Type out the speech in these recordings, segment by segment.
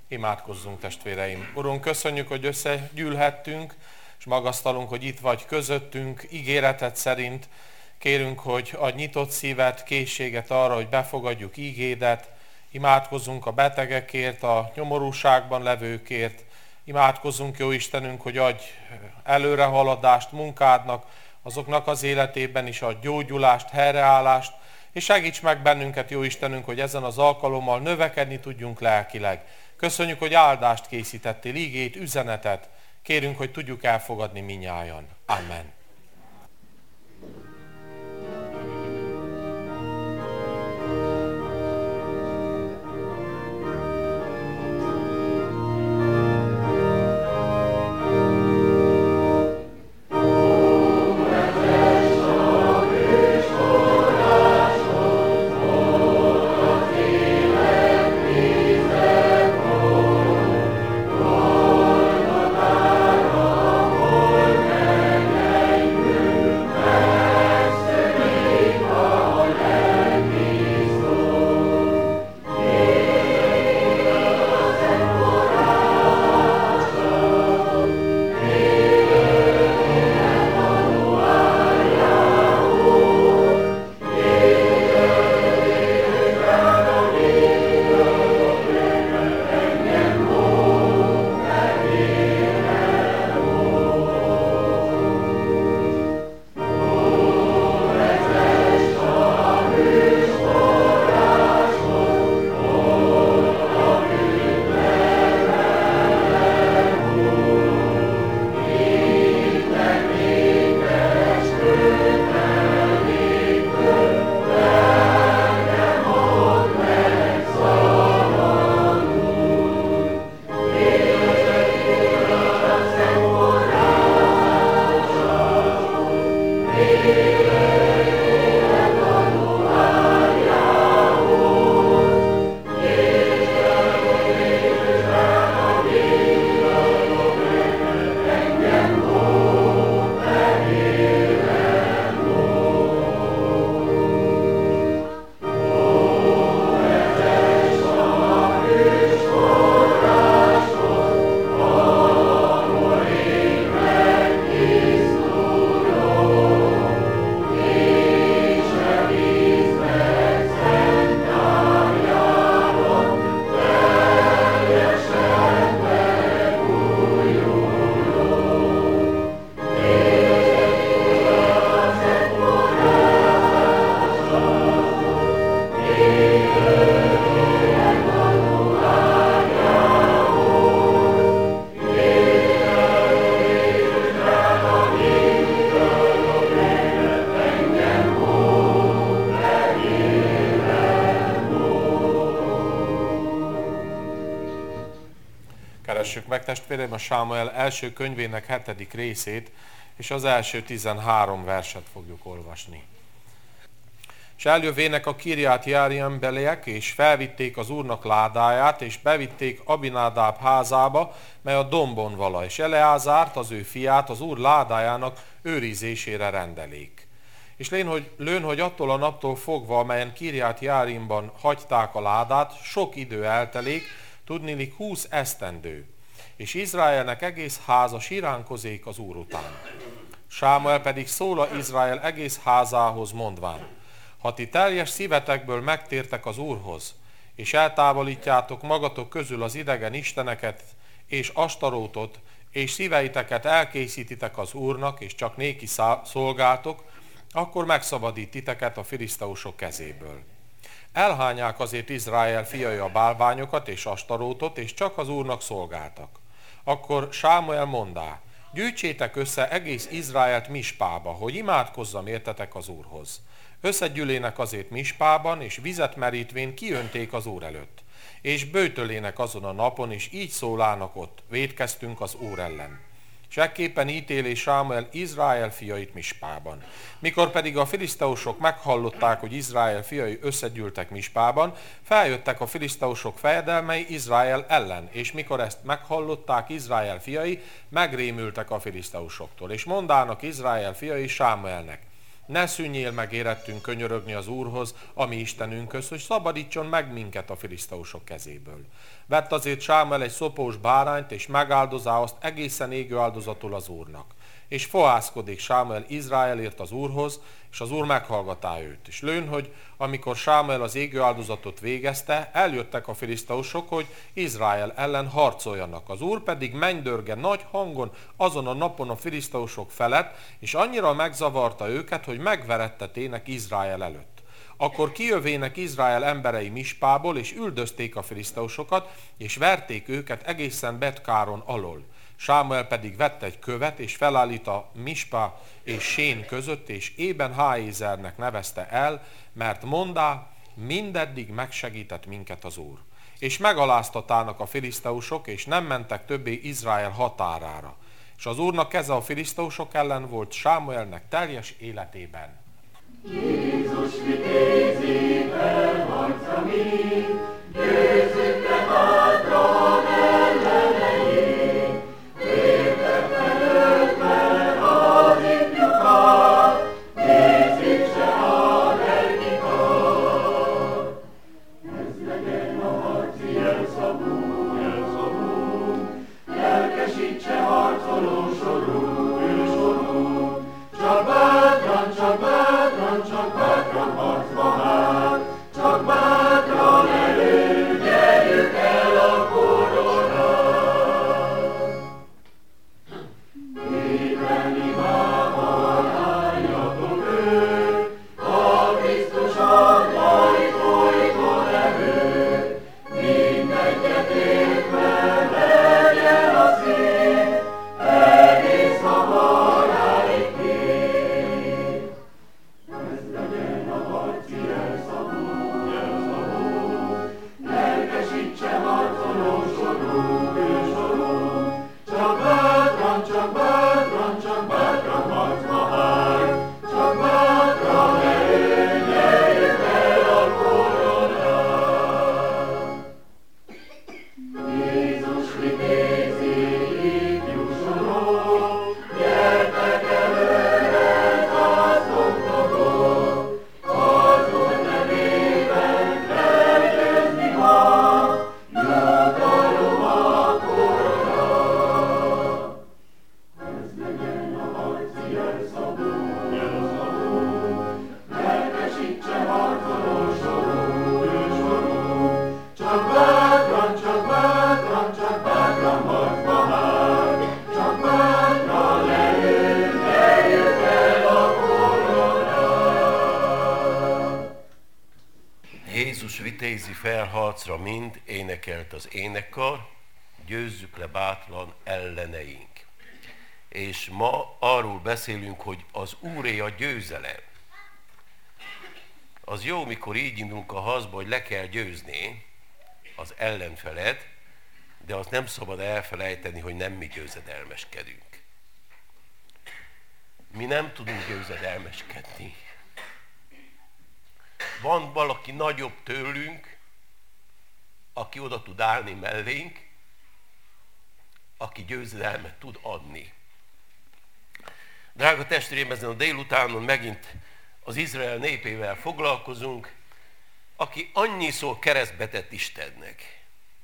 Imádkozzunk, testvéreim! Urunk, köszönjük, hogy összegyűlhettünk, és magasztalunk, hogy itt vagy közöttünk, ígéreted szerint. Kérünk, hogy adj nyitott szívet, készséget arra, hogy befogadjuk ígédet. Imádkozzunk a betegekért, a nyomorúságban levőkért. Imádkozzunk, jó Istenünk, hogy adj előrehaladást munkádnak, azoknak az életében is adj gyógyulást, helyreállást, és segíts meg bennünket, jó Istenünk, hogy ezen az alkalommal növekedni tudjunk lelkileg. Köszönjük, hogy áldást készítettél, ígét, üzenetet. Kérünk, hogy tudjuk elfogadni mindnyájan. Amen. Keressük meg, testvéreim, a Sámuel első könyvének 7. részét, és az első 13 verset fogjuk olvasni. És eljövének a Kirját Jearimbeliek, és felvitték az Úrnak ládáját, és bevitték Abinádáb házába, mely a dombon vala, és Eleázárt, az ő fiát, az Úr ládájának őrizésére rendelék. És lőn, hogy attól a naptól fogva, amelyen Kirját Jearimban hagyták a ládát, sok idő eltelék, tudniillik 20 esztendő, és Izraelnek egész háza siránkozék az Úr után. Sámuel pedig szól Izrael egész házához mondván: ha ti teljes szívetekből megtértek az Úrhoz, és eltávolítjátok magatok közül az idegen isteneket és Astarótot, és szíveiteket elkészítitek az Úrnak, és csak néki szolgáltok, akkor megszabadít titeket a filiszteusok kezéből. Elhányák azért Izrael fiai a bálványokat és Astarótot, és csak az Úrnak szolgáltak. Akkor Sámuel mondá: gyűjtsétek össze egész Izraelt Mispába, hogy imádkozzam értetek az Úrhoz. Összegyűlének azért Mispában, és vizet merítvén kiönték az Úr előtt. És böjtölének azon a napon, és így szólának ott: vétkeztünk az Úr ellen. És ekképpen ítéli Sámuel Izrael fiait Mispában. Mikor pedig a filiszteusok meghallották, hogy Izrael fiai összegyűltek Mispában, feljöttek a filiszteusok fejedelmei Izrael ellen, és mikor ezt meghallották Izrael fiai, megrémültek a filiszteusoktól. És mondának Izrael fiai Sámuelnek: Ne szűnjél meg érettünk könyörögni az Úrhoz, a mi Istenünkhöz, hogy szabadítson meg minket a filiszteusok kezéből. Vett azért Sámuel egy szopós bárányt, és megáldozá azt egészen égő áldozatul az Úrnak. És fohászkodik Sámuel Izraelért az Úrhoz, és az Úr meghallgatá őt. És lőn, hogy amikor Sámuel az égő áldozatot végezte, eljöttek a filiszteusok, hogy Izrael ellen harcoljanak. Az Úr pedig mennydörge nagy hangon azon a napon a filiszteusok felett, és annyira megzavarta őket, hogy megverettetének Izrael előtt. Akkor kijövének Izrael emberei Mispából, és üldözték a filiszteusokat, és verték őket egészen Betkáron alól. Sámuel pedig vett egy követ, és felállít a Mispá és Sén között, és Ében Háézernek nevezte el, mert mondá, mindeddig megsegített minket az Úr. És megaláztatának a filiszteusok, és nem mentek többé Izrael határára. És az Úrnak keze a filiszteusok ellen volt Sámuelnek teljes életében. Jézus vitézi felharca mi, győzöttek hátran ellenei, értek felöltve az ifjukat, készítse a lelkikat. Ez legyen a harci jelszavú, lelkesítse harcoló sorunk, csak bátran, csak bátran harcba hát, csak bátran elődjeljük el a koronát. Éppen imával álljatok őt, a Krisztus ajtajtóikon erőt, mindegyet értve legyen a szív, egész a halálig kép. Ez legyen a harci jelszavú, lelkesítse harcoló sorunk, csak bátran, csak bátran, csak bátran harcba hát, csak bátran elődjeljük el a koronát. Jézus vitézi ifjú sorok, gyertek előre, zászlók dobok, az Úr nevében felgyőzni mag, jutalom a korona. Ez legyen a harci jelszavú, lelkesítse harcoló sorunk, csak bátran, csak bátran, csak bátran harcba hát, csak bátran elődjeljük el a koronát. Jézus vitézi felharcra mind énekelt az énekkar, győzzük le bátran elleneink. És ma arról beszélünk, hogy az Úré a győzelem. Az jó, mikor így indulunk a harcba, hogy le kell győzni az ellenfelet, de azt nem szabad elfelejteni, hogy nem mi győzedelmeskedünk. Mi nem tudunk győzedelmeskedni. Van valaki nagyobb tőlünk, aki oda tud állni mellénk, aki győzedelmet tud adni. Drága testvérem, ezen a délutánon megint az Izrael népével foglalkozunk, aki annyiszor keresztbe tett Istennek.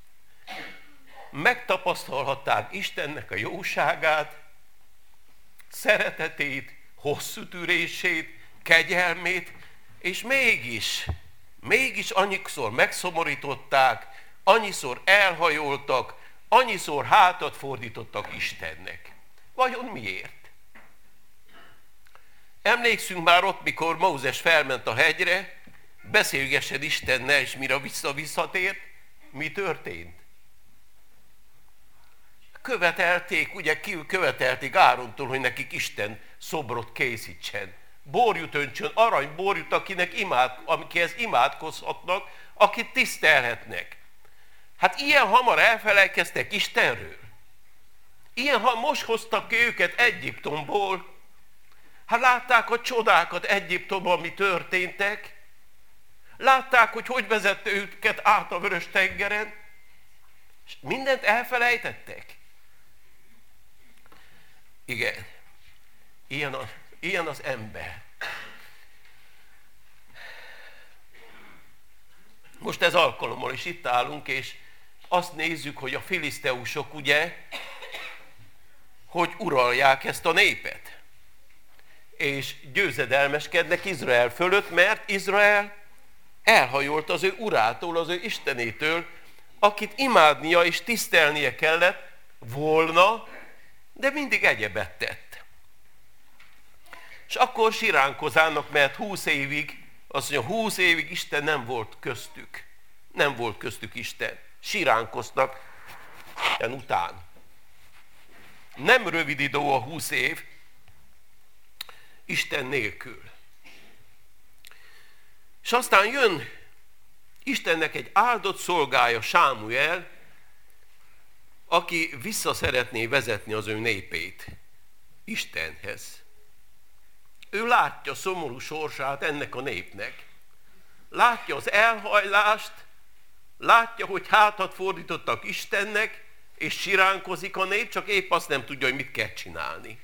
Megtapasztalhatták Istennek a jóságát, szeretetét, hosszú tűrését, kegyelmét, és mégis annyiszor megszomorították, annyiszor elhajoltak, annyiszor hátat fordítottak Istennek. Vajon miért? Emlékszünk már ott, mikor Mózes felment a hegyre, beszélgessen Istennel, és mire visszatért, mi történt? Követelték Árontól, hogy nekik Isten szobrot készítsen. Borjut öntsön, aranyborjut, akihez imádkozhatnak, akit tisztelhetnek. Hát ilyen hamar elfelejtkeztek Istenről. Most hoztak ki őket Egyiptomból. Hát látták a csodákat Egyiptomban, mi történtek. Látták, hogy vezette őket át a Vörös-tengeren. És mindent elfelejtettek. Igen, ilyen az ember. Most ez alkalommal is itt állunk, és azt nézzük, hogy a filiszteusok ugye, hogy uralják ezt a népet. És győzedelmeskednek Izrael fölött, mert Izrael elhajolt az ő urától, az ő istenétől, akit imádnia és tisztelnie kellett volna, de mindig egyebet tett. És akkor siránkozának, mert 20 évig, azt mondja, 20 évig Isten nem volt köztük. Nem volt köztük Isten. Siránkoznak Isten után. Nem rövid idő a 20 év Isten nélkül. És aztán jön Istennek egy áldott szolgája, Sámuel, aki vissza szeretné vezetni az ő népét Istenhez. Ő látja szomorú sorsát ennek a népnek. Látja az elhajlást, látja, hogy hátat fordítottak Istennek, és siránkozik a nép, csak épp azt nem tudja, hogy mit kell csinálni.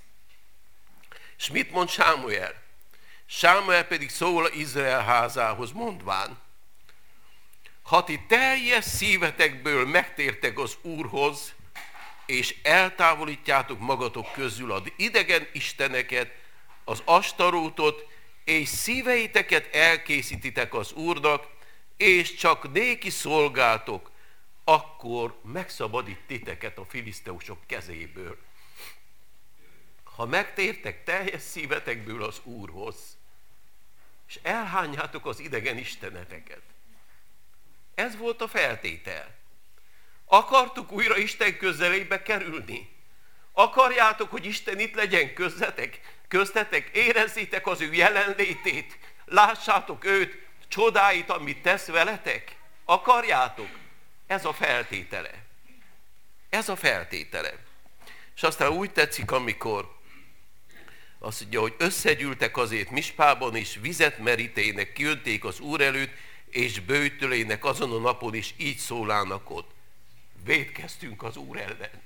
És mit mond Sámuel? Sámuel pedig szól Izrael házához mondván: ha ti teljes szívetekből megtértek az Úrhoz, és eltávolítjátok magatok közül az idegen isteneket, az Astarótot, és szíveiteket elkészítitek az Úrnak, és csak néki szolgáltok, akkor megszabadít titeket a filiszteusok kezéből. Ha megtértek teljes szívetekből az Úrhoz, és elhányjátok az idegen isteneteket. Ez volt a feltétel. Akartuk újra Isten közelébe kerülni? Akarjátok, hogy Isten itt legyen köztetek? Érezzétek az ő jelenlétét? Lássátok őt, csodáit, amit tesz veletek? Akarjátok? Ez a feltétele. Ez a feltétele. És aztán úgy tetszik, amikor azt mondja, hogy összegyűltek azért Mispában, és vizet merítének, kiönték az Úr előtt, és böjtölének azon a napon is így szólának ott: vétkeztünk az Úr ellen.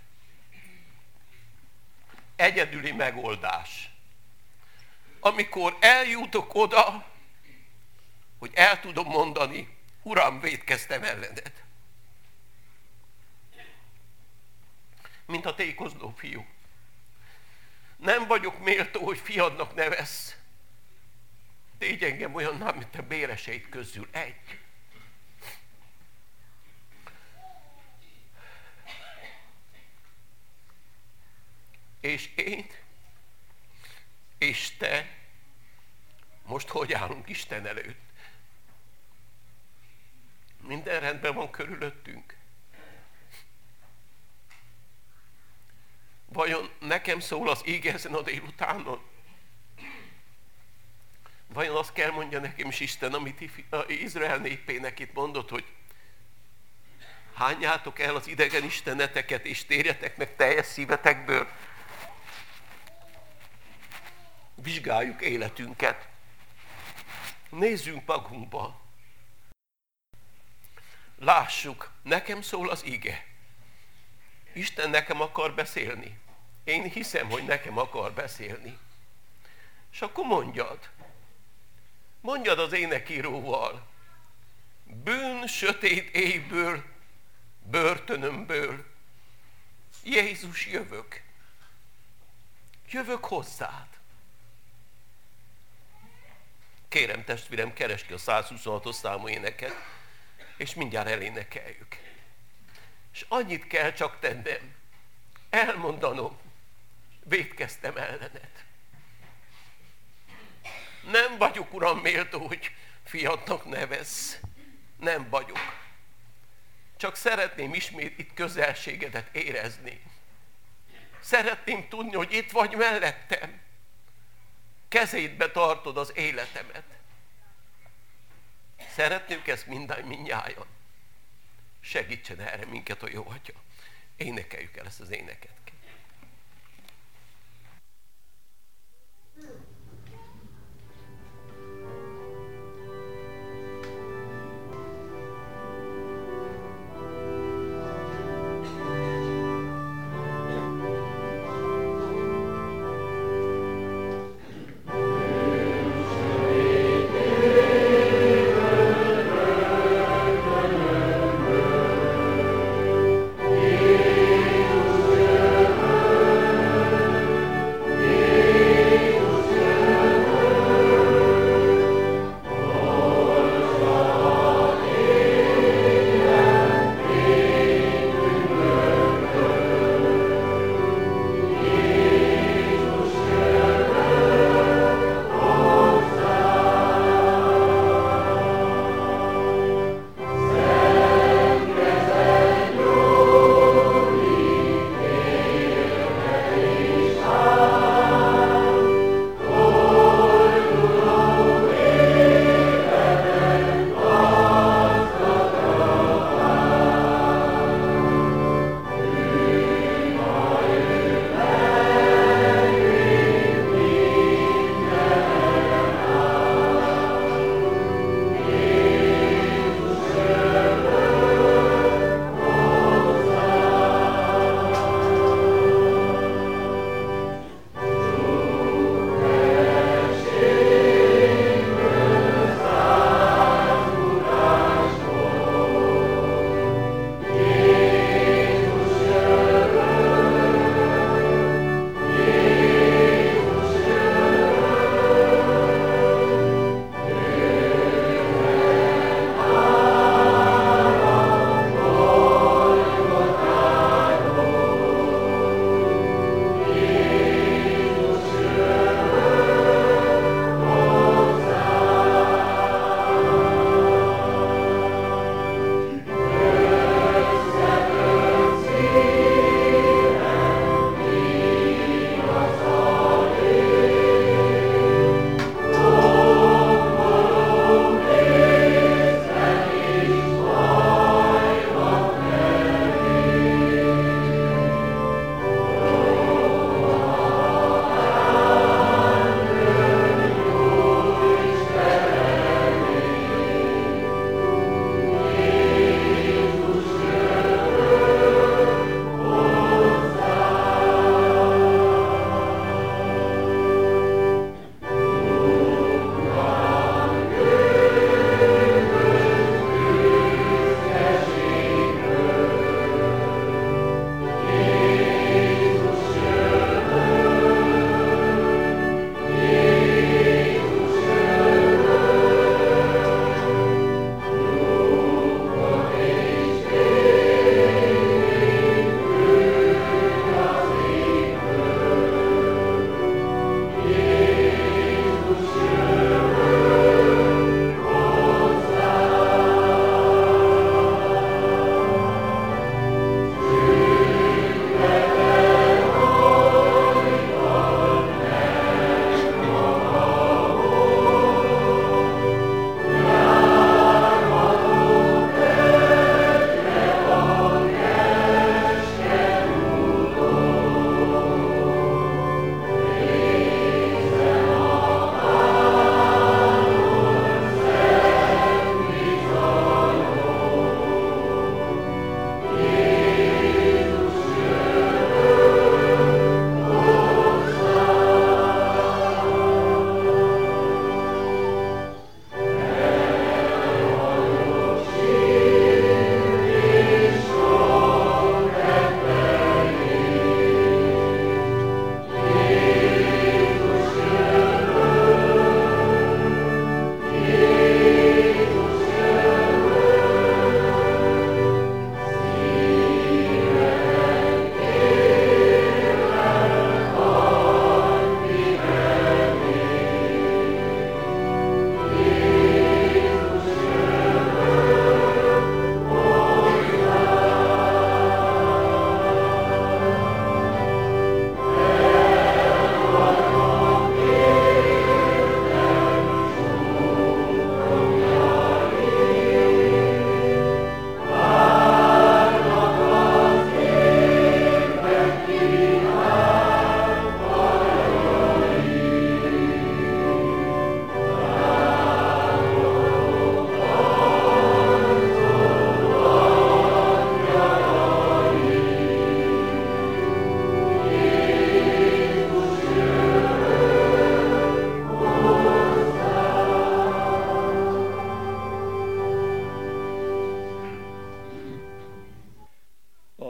Egyedüli megoldás. Amikor eljutok oda, hogy el tudom mondani: Uram, vétkeztem ellened. Mint a tékozló fiú. Nem vagyok méltó, hogy fiadnak nevezz. Tégy engem olyanná, mint a béreseid közül egy. És én, és te, most hogy állunk Isten előtt? Minden rendben van körülöttünk? Vajon nekem szól az íge ezen a délutánon? Vajon azt kell mondja nekem is Isten, amit Izrael népének itt mondott, hogy hányjátok el az idegen isteneteket, és térjetek meg teljes szívetekből? Vizsgáljuk életünket. Nézzünk magunkba. Lássuk, nekem szól az íge. Isten nekem akar beszélni. Én hiszem, hogy nekem akar beszélni. És akkor mondjad. Mondjad az énekíróval: bűn sötét éjből, börtönömből, Jézus, jövök. Jövök hozzád. Kérem testvérem, keresd ki a 126-os számú éneket, és mindjárt elénekeljük. És annyit kell csak tennem, elmondanom: vétkeztem ellened. Nem vagyok, Uram, méltó, hogy fiadnak nevezz. Nem vagyok. Csak szeretném ismét itt közelségedet érezni. Szeretném tudni, hogy itt vagy mellettem. Kezédbe tartod az életemet. Szeretnénk ezt mindnyájan. Segítsen erre minket a jó Atya. Énekeljük el ezt az éneket.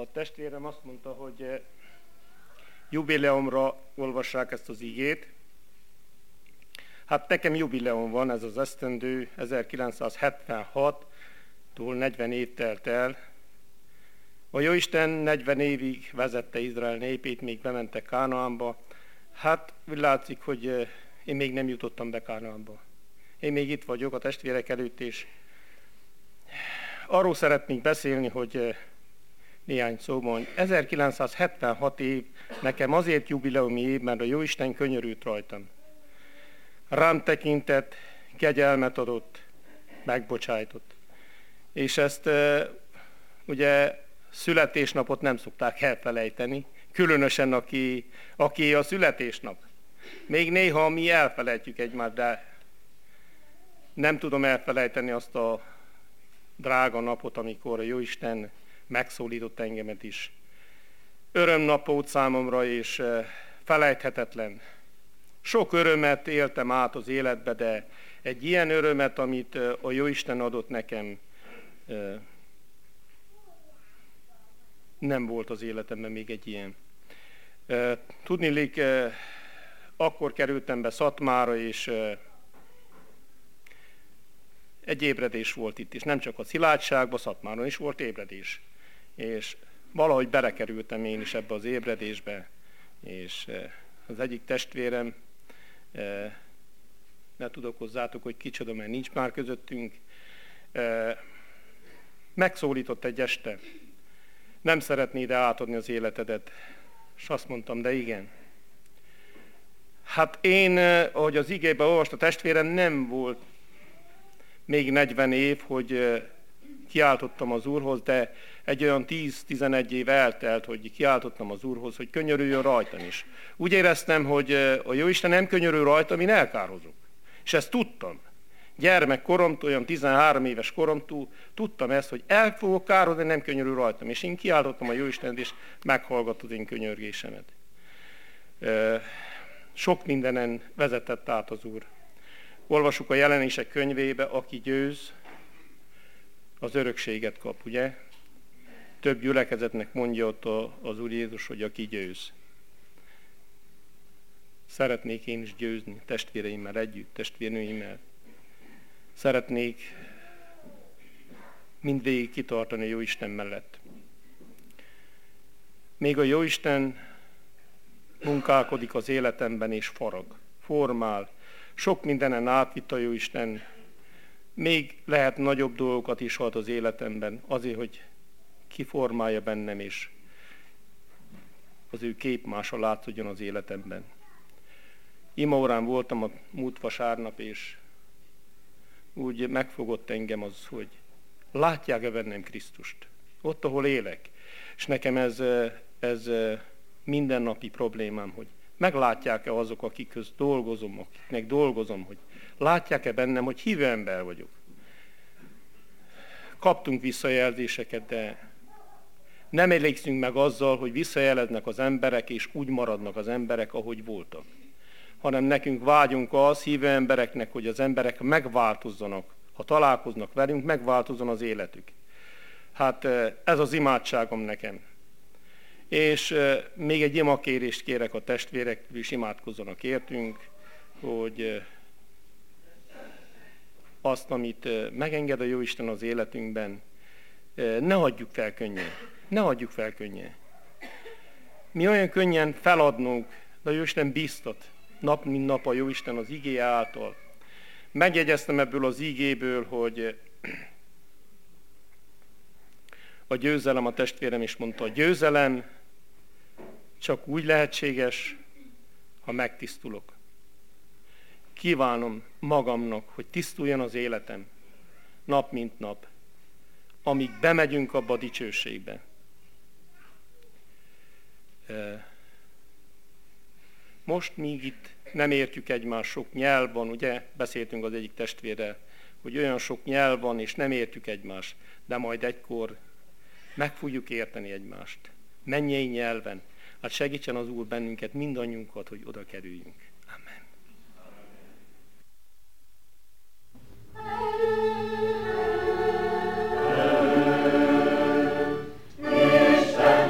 A testvérem azt mondta, hogy jubileumra olvassák ezt az igét. Hát nekem jubileum van, ez az esztendő, 1976-tól 40 év telt el. A Jóisten 40 évig vezette Izrael népét, még bementek Kánaánba. Hát úgy látszik, hogy én még nem jutottam be Kánaánba. Én még itt vagyok a testvérek előtt, és arról szeretnék beszélni, hogy néhány szóban. 1976 év nekem azért jubileumi év, mert a Jóisten könyörült rajtam. Rám tekintett, kegyelmet adott, megbocsájtott. És ezt ugye születésnapot nem szokták elfelejteni, különösen aki a születésnap. Még néha mi elfelejtjük egymást, de nem tudom elfelejteni azt a drága napot, amikor a Jóisten megszólított engemet is. Örömnap volt számomra, és felejthetetlen. Sok örömet éltem át az életbe, de egy ilyen örömet, amit a Jóisten adott nekem, nem volt az életemben még egy ilyen. Tudniillik, akkor kerültem be Szatmára, és egy ébredés volt itt is. Nem csak a Szilágyságban, Szatmáron is volt ébredés. És valahogy belekerültem én is ebbe az ébredésbe, és az egyik testvérem, ne tudok hozzátok, hogy kicsoda, mert nincs már közöttünk, megszólított egy este, nem szeretnéd átadni az életedet, és azt mondtam, de igen. Hát én, ahogy az igében olvast a testvérem, nem volt még 40 év, hogy kiáltottam az Úrhoz, de egy olyan 10-11 év eltelt, hogy kiáltottam az Úrhoz, hogy könyörüljön rajtam is. Úgy éreztem, hogy a Jóisten nem könyörül rajtam, én elkározok. És ezt tudtam. Gyermekkoromtól, olyan 13 éves koromtól tudtam ezt, hogy el fogok kározni, nem könyörül rajtam. És én kiáltottam a Jóistent, és meghallgatott az én könyörgésemet. Sok mindenen vezetett át az Úr. Olvassuk a Jelenések könyvébe, aki győz, az örökséget kap, ugye? Több gyülekezetnek mondja ott az Úr Jézus, hogy aki győz. Szeretnék én is győzni testvéreimmel együtt, testvérnőimmel. Szeretnék mindvégig kitartani a Jóisten mellett. Még a Jóisten munkálkodik az életemben és farag, formál. Sok mindenen átvitt a Jóisten. Még lehet nagyobb dolgokat is ad az életemben, azért, hogy kiformálja bennem, és az ő képmása látszódjon az életemben. Imaórán voltam a múlt vasárnap, és úgy megfogott engem az, hogy látják-e bennem Krisztust? Ott, ahol élek. És nekem ez mindennapi problémám, hogy meglátják-e azok, akikhez dolgozom, akiknek dolgozom, hogy látják-e bennem, hogy hívő ember vagyok. Kaptunk visszajelzéseket, de nem elégszünk meg azzal, hogy visszajeleznek az emberek, és úgy maradnak az emberek, ahogy voltak. Hanem nekünk vágyunk az hívő embereknek, hogy az emberek megváltozzanak. Ha találkoznak velünk, megváltozzon az életük. Hát ez az imádságom nekem. És még egy imakérést kérek a testvérektől, és imádkozzanak értünk, hogy azt, amit megenged a Jóisten az életünkben, ne hagyjuk fel könnyen. Ne hagyjuk fel könnyen. Mi olyan könnyen feladnunk, de a Jóisten biztat, nap mint nap a Jóisten az igéje által. Megjegyeztem ebből az igéből, hogy a győzelem, a testvérem is mondta, a győzelem csak úgy lehetséges, ha megtisztulok. Kívánom magamnak, hogy tisztuljon az életem, nap mint nap, amíg bemegyünk abba a dicsőségbe. Most míg itt nem értjük egymást, sok nyelv van, ugye, beszéltünk az egyik testvérrel, hogy olyan sok nyelv van, és nem értjük egymást, de majd egykor meg fogjuk érteni egymást. Mennyei nyelven. Hát segítsen az Úr bennünket, mindannyiunkat, hogy oda kerüljünk. Amen. Isten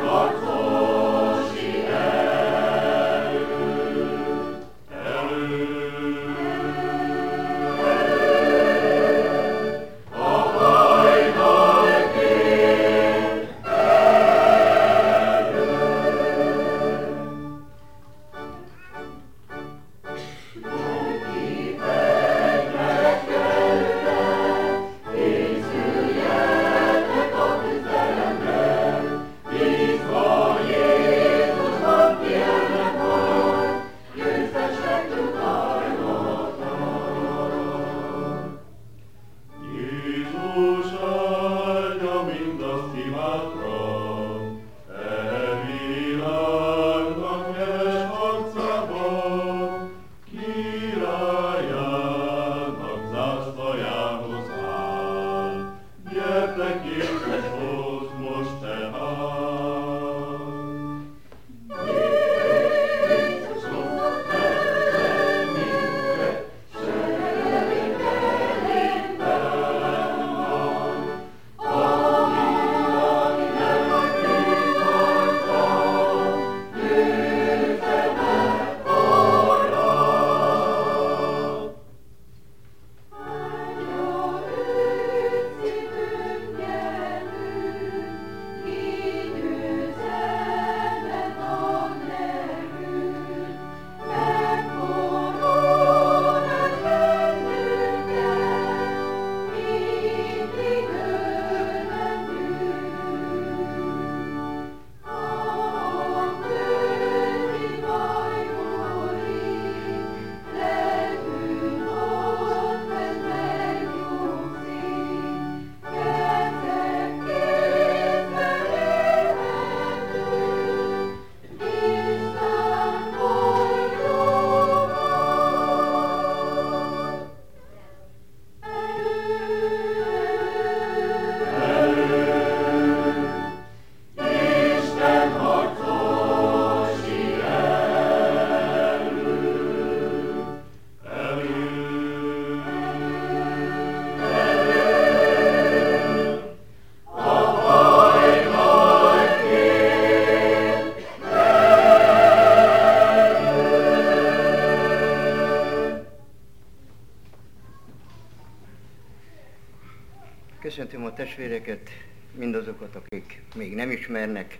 testvéreket, mindazokat, akik még nem ismernek.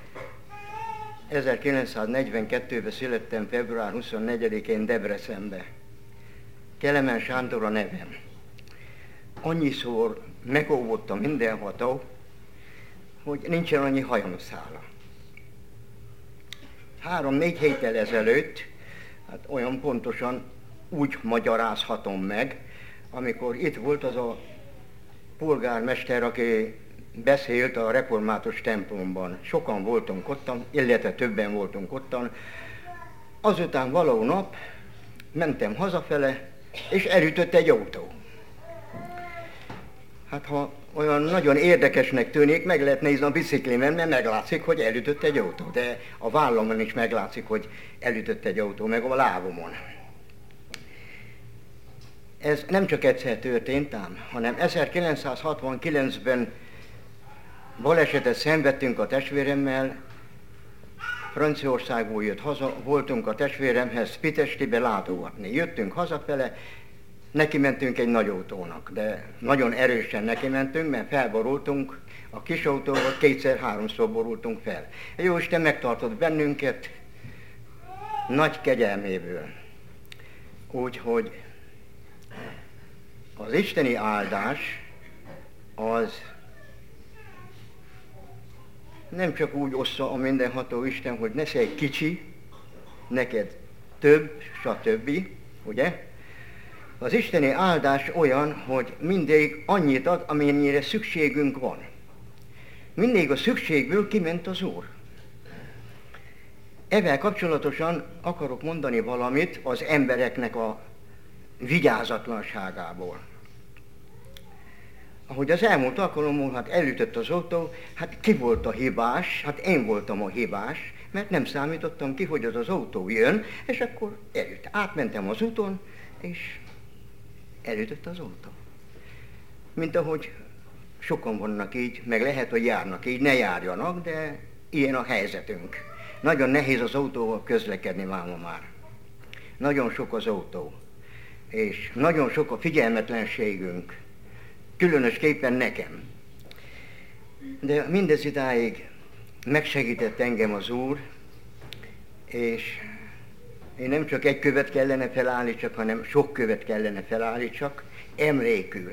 1942-ben születtem február 24-én Debrecenbe. Kelemen Sándor a nevem. Annyiszor megóvottam mindenható, hogy nincsen annyi hajamszála. 3-4 héttel ezelőtt, hát olyan pontosan úgy magyarázhatom meg, amikor itt volt az a polgármester, aki beszélt a református templomban. Sokan voltunk ottan, illetve többen voltunk ottan. Azután való nap mentem hazafele, és elütött egy autó. Hát ha olyan nagyon érdekesnek tűnik, meg lehet nézni a biciklimen, mert meglátszik, hogy elütött egy autó. De a vállamon is meglátszik, hogy elütött egy autó, meg a lábomon. Ez nem csak egyszer történt ám, hanem 1969-ben balesetet szenvedtünk a testvéremmel, Franciaországból jött haza, voltunk a testvéremhez Pitsestibe látogatni. Jöttünk hazafele, neki mentünk egy nagy autónak, de nagyon erősen neki mentünk, mert felborultunk a kis autóval, 2-3-szor borultunk fel. Jóisten megtartott bennünket nagy kegyelméből. Úgyhogy az isteni áldás az nem csak úgy ossza a mindenható Isten, hogy nesze egy kicsi, neked több, stb., ugye? Az isteni áldás olyan, hogy mindig annyit ad, amennyire szükségünk van. Mindig a szükségből kiment az Úr. Ezzel kapcsolatosan akarok mondani valamit az embereknek a vigyázatlanságából. Ahogy az elmúlt alkalommal, hát elütött az autó, hát ki volt a hibás? Hát én voltam a hibás, mert nem számítottam ki, hogy az autó jön, és akkor elütt. Átmentem az úton, és elütött az autó. Mint ahogy sokan vannak így, meg lehet, hogy járnak így, ne járjanak, de ilyen a helyzetünk. Nagyon nehéz az autóval közlekedni máma már. Nagyon sok az autó, és nagyon sok a figyelmetlenségünk. Különösképpen nekem. De mindez idáig megsegített engem az Úr, és én nem csak egy követ kellene felállítsak, hanem sok követ kellene felállítsak, emlékül.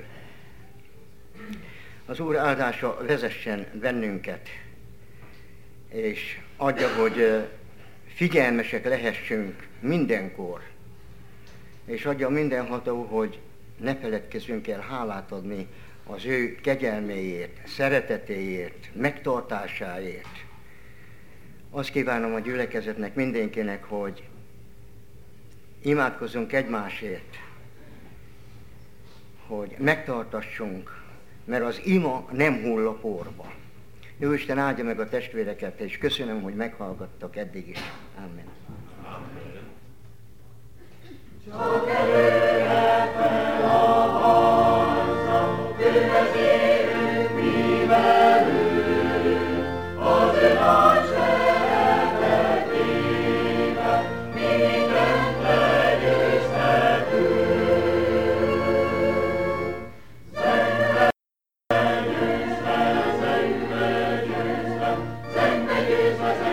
Az Úr áldása vezessen bennünket, és adja, hogy figyelmesek lehessünk mindenkor, és adja mindenható, hogy ne feledkezzünk el hálát adni az ő kegyelméért, szeretetéért, megtartásáért. Azt kívánom a gyülekezetnek, mindenkinek, hogy imádkozzunk egymásért, hogy megtartassunk, mert az ima nem hull a porba. Jóisten áldja meg a testvéreket, és köszönöm, hogy meghallgattak eddig is. Amen. Csak erőre fel a harcra, ő vezérünk, mi velünk, az ő nagy seregek éve, mi mindent legyőzhetünk. Zengbe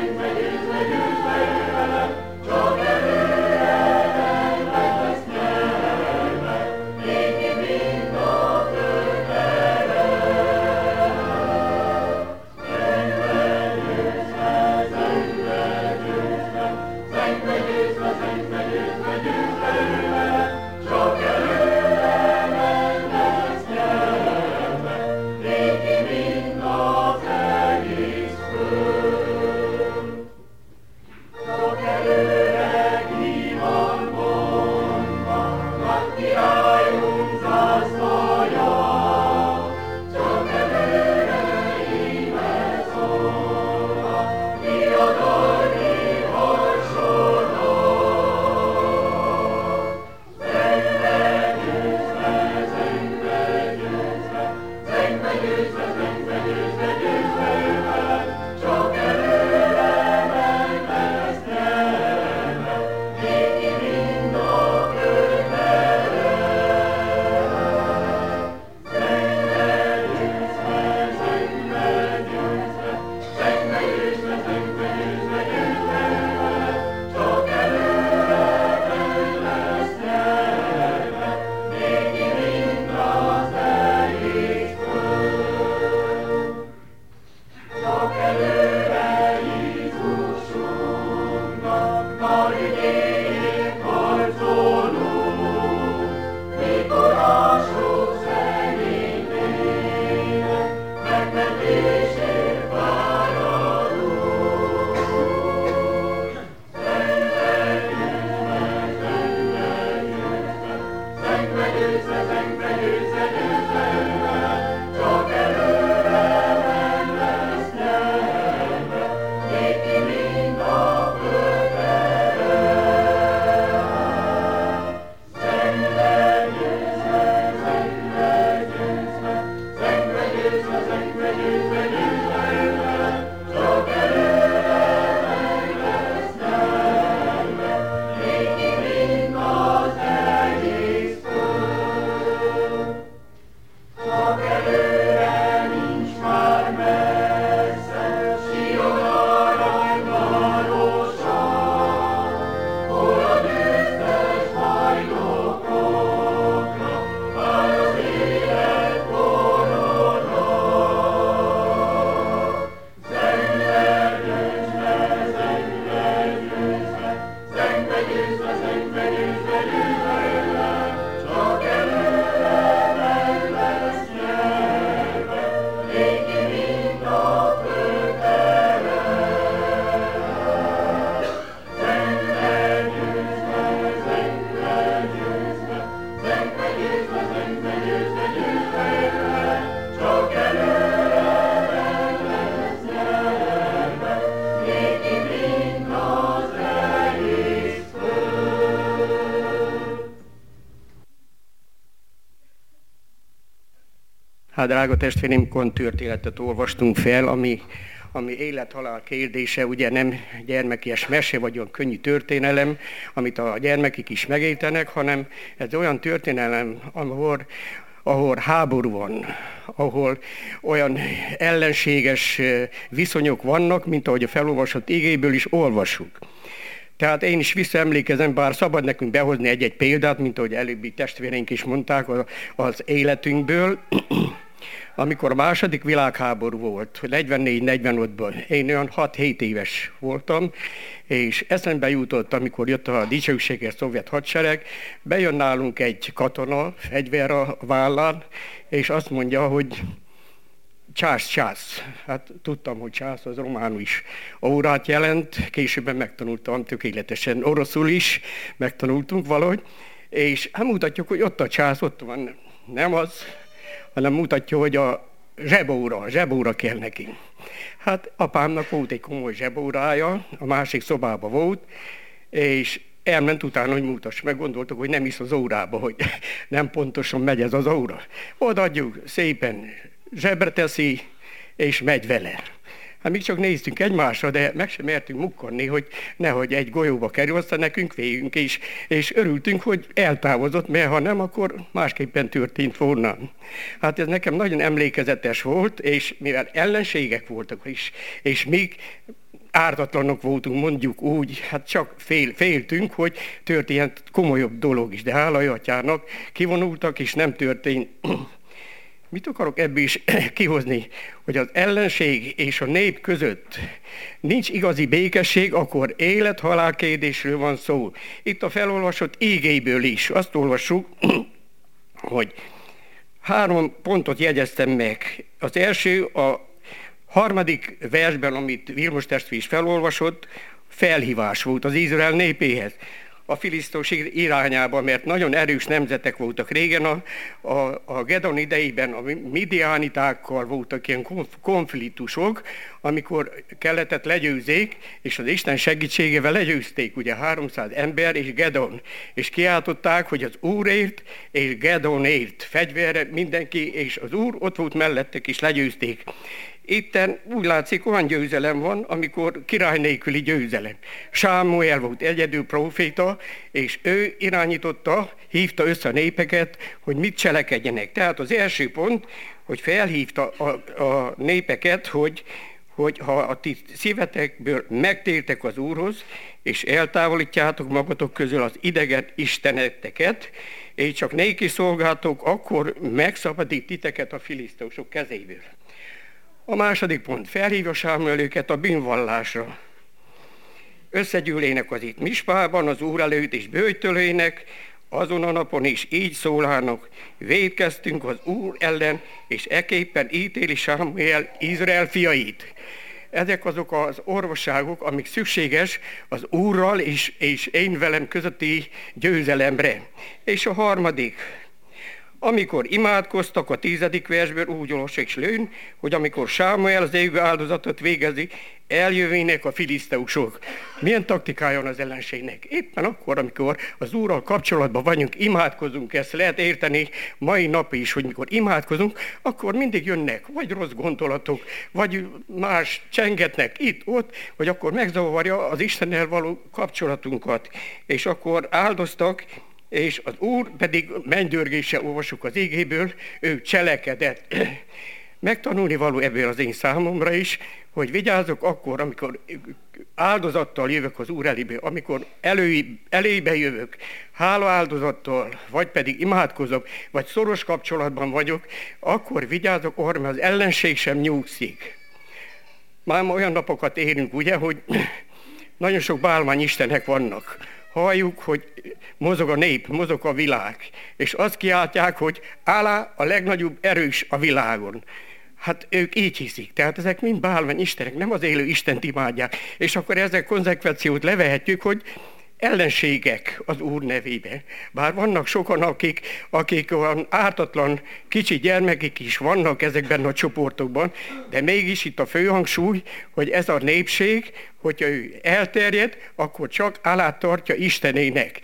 győzve, ő vele, csak erőre meg lesz nyerni. Hát drága testvéreim, kontörténetet olvastunk fel, ami élet-halál kérdése, ugye nem gyermekies mese, vagy olyan könnyű történelem, amit a gyermekek is megértenek, hanem ez olyan történelem, ahol háború van, ahol olyan ellenséges viszonyok vannak, mint ahogy a felolvasott igéből is olvassuk. Tehát én is visszaemlékezem, bár szabad nekünk behozni egy-egy példát, mint ahogy előbbi testvéreink is mondták az életünkből, amikor a második világháború volt, 44-45-ben, én olyan 6-7 éves voltam, és eszembe jutott, amikor jött a dicsőséges szovjet hadsereg, bejön nálunk egy katona, fegyver a vállán, és azt mondja, hogy csász. Hát tudtam, hogy csász az románul is órát jelent, későbben megtanultam tökéletesen oroszul is, megtanultunk valahogy, és hát mutatjuk, hogy ott a csász, ott van, nem az, hanem mutatja, hogy a zsebóra kell neki. Hát apámnak volt egy komoly zsebórája, a másik szobában volt, és elment utána, hogy mutass meg, gondoltuk, hogy nem is az órába, hogy nem pontosan megy ez az óra. Odaadjuk, szépen zsebre teszi, és megy vele. Hát mi csak néztünk egymásra, de meg sem mertünk mukkanni, hogy nehogy egy golyóba kerül, aztán nekünk véljünk, és örültünk, hogy eltávozott, mert ha nem, akkor másképpen történt volna. Hát ez nekem nagyon emlékezetes volt, és mivel ellenségek voltak is, és még ártatlanok voltunk, mondjuk úgy, hát csak féltünk, hogy történt komolyabb dolog is, de hála atyának kivonultak, és nem történt. Mit akarok ebből is kihozni, hogy az ellenség és a nép között nincs igazi békesség, akkor élet-halál kérdésről van szó. Itt a felolvasott ígéből is azt olvassuk, hogy 3 pontot jegyeztem meg. Az első, a 3. versben, amit Vilmos testvér is felolvasott, felhívás volt az Izrael népéhez. A filiszteusok irányába, mert nagyon erős nemzetek voltak. Régen a Gedon idejében a midiánitákkal voltak ilyen konfliktusok, amikor kelletet legyőzzék, és az Isten segítségével legyőzték, ugye 300 ember és Gedon, és kiáltották, hogy az Úrért és Gedonért fegyverre mindenki, és az Úr ott volt mellettek, és legyőzték. Itten úgy látszik, olyan győzelem van, amikor király nélküli győzelem. Sámuel volt egyedül próféta, és ő irányította, hívta össze a népeket, hogy mit cselekedjenek. Tehát az első pont, hogy felhívta a népeket, hogy ha a ti szívetekből megtértek az Úrhoz, és eltávolítjátok magatok közül az idegen isteneteket, és csak néki szolgáltok, akkor megszabadít titeket a filiszteusok kezéből. A második pont, felhívja Sámuel őket a bűnvallásra. Összegyűlének az itt Mispában, az Úr előtt is böjtölőinek, azon a napon is így szólálnak, vétkeztünk az Úr ellen, és eképpen ítéli Sámuel Izrael fiait. Ezek azok az orvosságok, amik szükséges az Úrral és én velem közötti győzelemre. És a harmadik, amikor imádkoztak a 10. versből, úgy olvassuk és lőn, hogy amikor Sámuel az égő áldozatot végezi, eljövének a filiszteusok. Milyen taktikája van az ellenségnek? Éppen akkor, amikor az Úrral kapcsolatban vagyunk, imádkozunk, ezt lehet érteni mai nap is, hogy mikor imádkozunk, akkor mindig jönnek vagy rossz gondolatok, vagy más csengetnek itt-ott, hogy akkor megzavarja az Istennel való kapcsolatunkat. És akkor áldoztak, és az Úr pedig mennydörgése, olvasjuk az igéből, ő cselekedett. Megtanulni való ebből az én számomra is, hogy vigyázzok akkor, amikor áldozattal jövök az Úr elébe, amikor elébe jövök, hálaáldozattal, vagy pedig imádkozok, vagy szoros kapcsolatban vagyok, akkor vigyázzok arra, mert az ellenség sem nyugszik. Már olyan napokat érünk, ugye, hogy nagyon sok bálványistenek vannak. Halljuk, hogy mozog a nép, mozog a világ, és azt kiáltják, hogy Alá a legnagyobb erős a világon. Hát ők így hiszik, tehát ezek mind bálványistenek, nem az élő Istent imádják. És akkor ezek konzekvenciót levehetjük, hogy ellenségek az Úr nevébe. Bár vannak sokan, akik olyan ártatlan kicsi gyermekek is vannak ezekben a csoportokban, de mégis itt a főhangsúly, hogy ez a népség, hogyha ő elterjed, akkor csak alá tartja Istenének.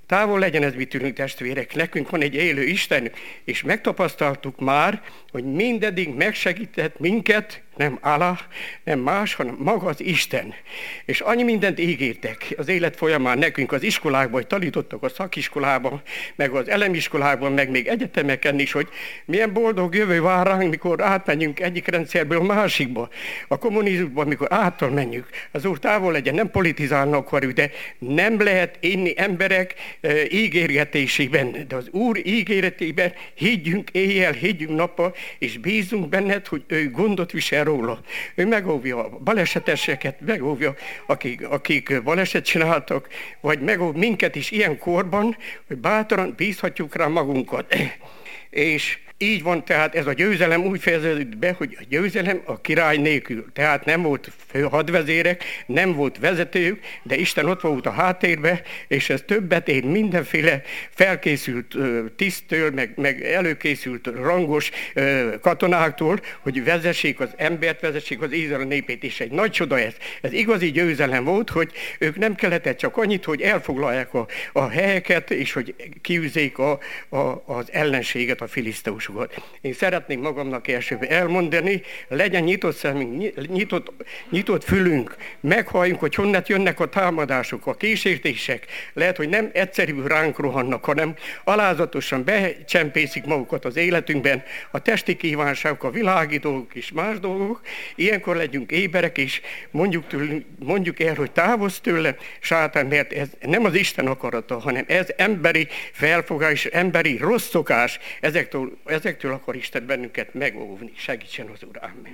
Távol legyen ez mi tőlünk, testvérek, nekünk van egy élő Isten, és megtapasztaltuk már, hogy mindeddig megsegített minket, nem Allah, nem más, hanem maga az Isten. És annyi mindent ígértek az élet folyamán nekünk az iskolákban, hogy tanítottak a szakiskolában, meg az elemiskolában, meg még egyetemeken is, hogy milyen boldog jövő vár ránk, mikor átmenjünk egyik rendszerből másikba. A kommunizmusban, mikor áttal menjünk. Az Úr távol legyen, nem politizálnak akarjuk, de nem lehet inni emberek ígérgetésében. De az Úr ígéretében higgyünk éjjel, higgyünk nappal, és bízunk benned, hogy ő gondot visel róla. Ő megóvja a baleseteseket, megóvja, akik baleset csináltak, vagy megóv minket is ilyen korban, hogy bátran bízhatjuk rá magunkat. És így van, tehát ez a győzelem úgy fejeződik be, hogy a győzelem a király nélkül. Tehát nem volt hadvezérek, nem volt vezetők, de Isten ott volt a háttérbe, és ez többet ér mindenféle felkészült tiszttől, meg előkészült rangos katonáktól, hogy vezessék az embert, vezessék az Izrael népét. És egy nagy csoda ez. Ez igazi győzelem volt, hogy ők nem kellett csak annyit, hogy elfoglalják a helyeket, és hogy kiűzzék az ellenséget, a filiszteusokat. Én szeretném magamnak elsőben elmondani, legyen nyitott szemünk, nyitott fülünk, meghalljunk, hogy honnan jönnek a támadások, a kísértések. Lehet, hogy nem egyszerű ránk rohannak, hanem alázatosan becsempészik magukat az életünkben, a testi kívánságok, a világi dolgok és más dolgok. Ilyenkor legyünk éberek, és mondjuk el, hogy távozz tőle, sátán, mert ez nem az Isten akarata, hanem ez emberi felfogás, emberi rossz szokás, ezektől akar Isten bennünket megóvni. Segítsen az Úr. Amen.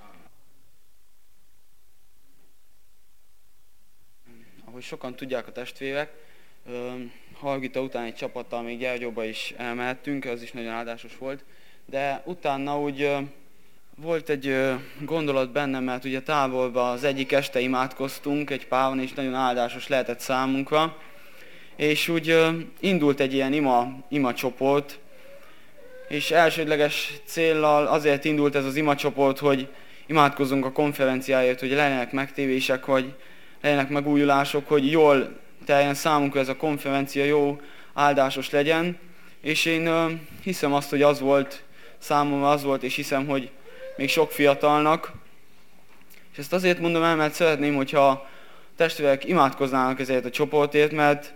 Ahogy sokan tudják a testvérek, Hargita után egy csapattal még Gyergyóba is elmehettünk, az is nagyon áldásos volt, de utána úgy volt egy gondolat bennem, mert ugye távolba az egyik este imádkoztunk egy páron, és nagyon áldásos lehetett számunkra, és úgy indult egy ilyen ima csoport, és elsődleges céllal azért indult ez az imacsoport, hogy imádkozzunk a konferenciáért, hogy legyenek megtévések, vagy legyenek megújulások, hogy jól teljen számunkra ez a konferencia, jó, áldásos legyen. És én hiszem azt, hogy az volt, számomra az volt, és hiszem, hogy még sok fiatalnak. És ezt azért mondom el, mert szeretném, hogyha a testvérek imádkoznának ezért a csoportért, mert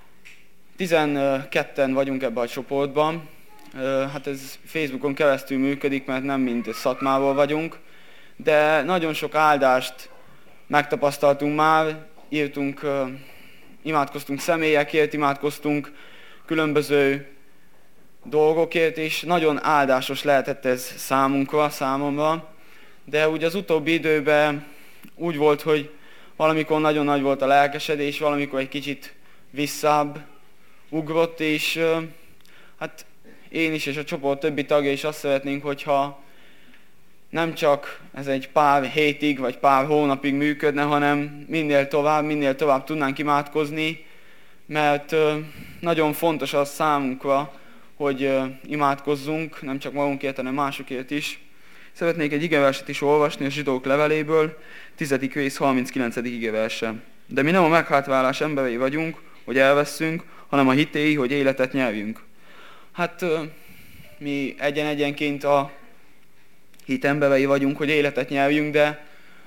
12-en vagyunk ebben a csoportban. Hát ez Facebookon keresztül működik, mert nem mind Szatmáról vagyunk, de nagyon sok áldást megtapasztaltunk már, imádkoztunk személyekért, imádkoztunk különböző dolgokért, és nagyon áldásos lehetett ez számomra, de úgy az utóbbi időben úgy volt, hogy valamikor nagyon nagy volt a lelkesedés, valamikor egy kicsit visszább ugrott, és hát én is és a csoport többi tagja is azt szeretnénk, hogyha nem csak ez egy pár hétig vagy pár hónapig működne, hanem minél tovább tudnánk imádkozni, mert nagyon fontos az számunkra, hogy imádkozzunk, nem csak magunkért, hanem másokért is. Szeretnék egy igeverset is olvasni a Zsidók leveléből, 10. rész 39. igeverse. De mi nem a meghátrálás emberei vagyunk, hogy elvesszünk, hanem a hitéi, hogy életet nyerjünk. Hát mi egyenként a hit emberei vagyunk, hogy életet nyerjünk, de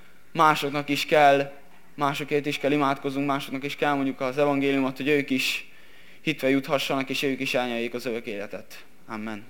másokért is kell imádkoznunk, másoknak is kell mondjuk az evangéliumot, hogy ők is hitve juthassanak, és ők is elnyeljék az örök életet. Amen.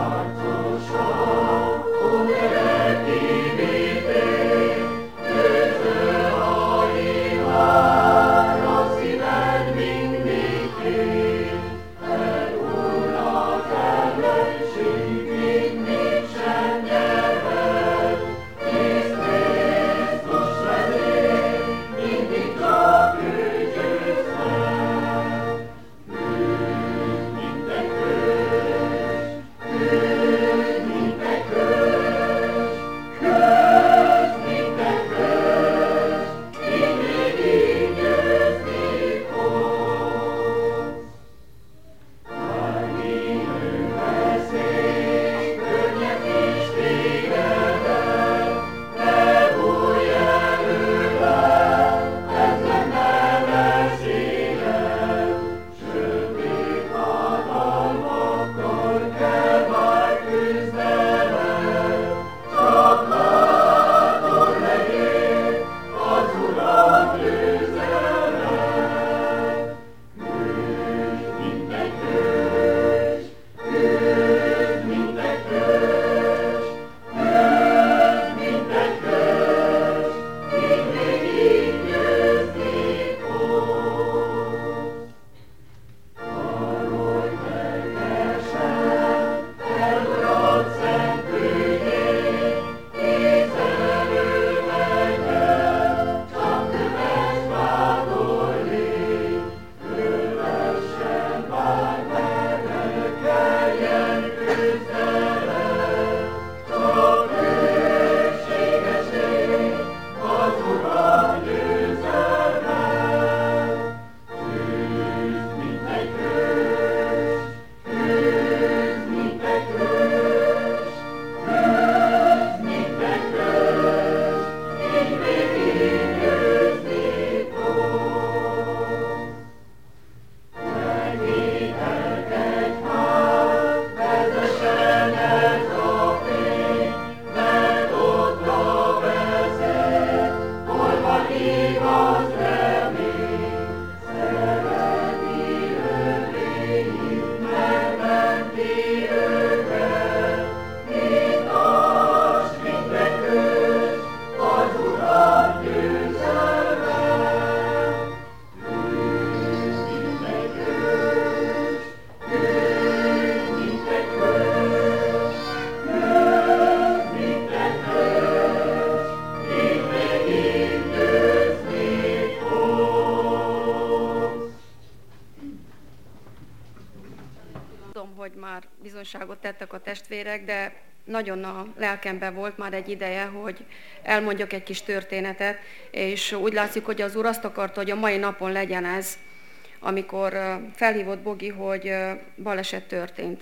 bizonyságot tettek a testvérek, de nagyon a lelkemben volt már egy ideje, hogy elmondjak egy kis történetet, és úgy látszik, hogy az Úr azt akarta, hogy a mai napon legyen ez, amikor felhívott Bogi, hogy baleset történt.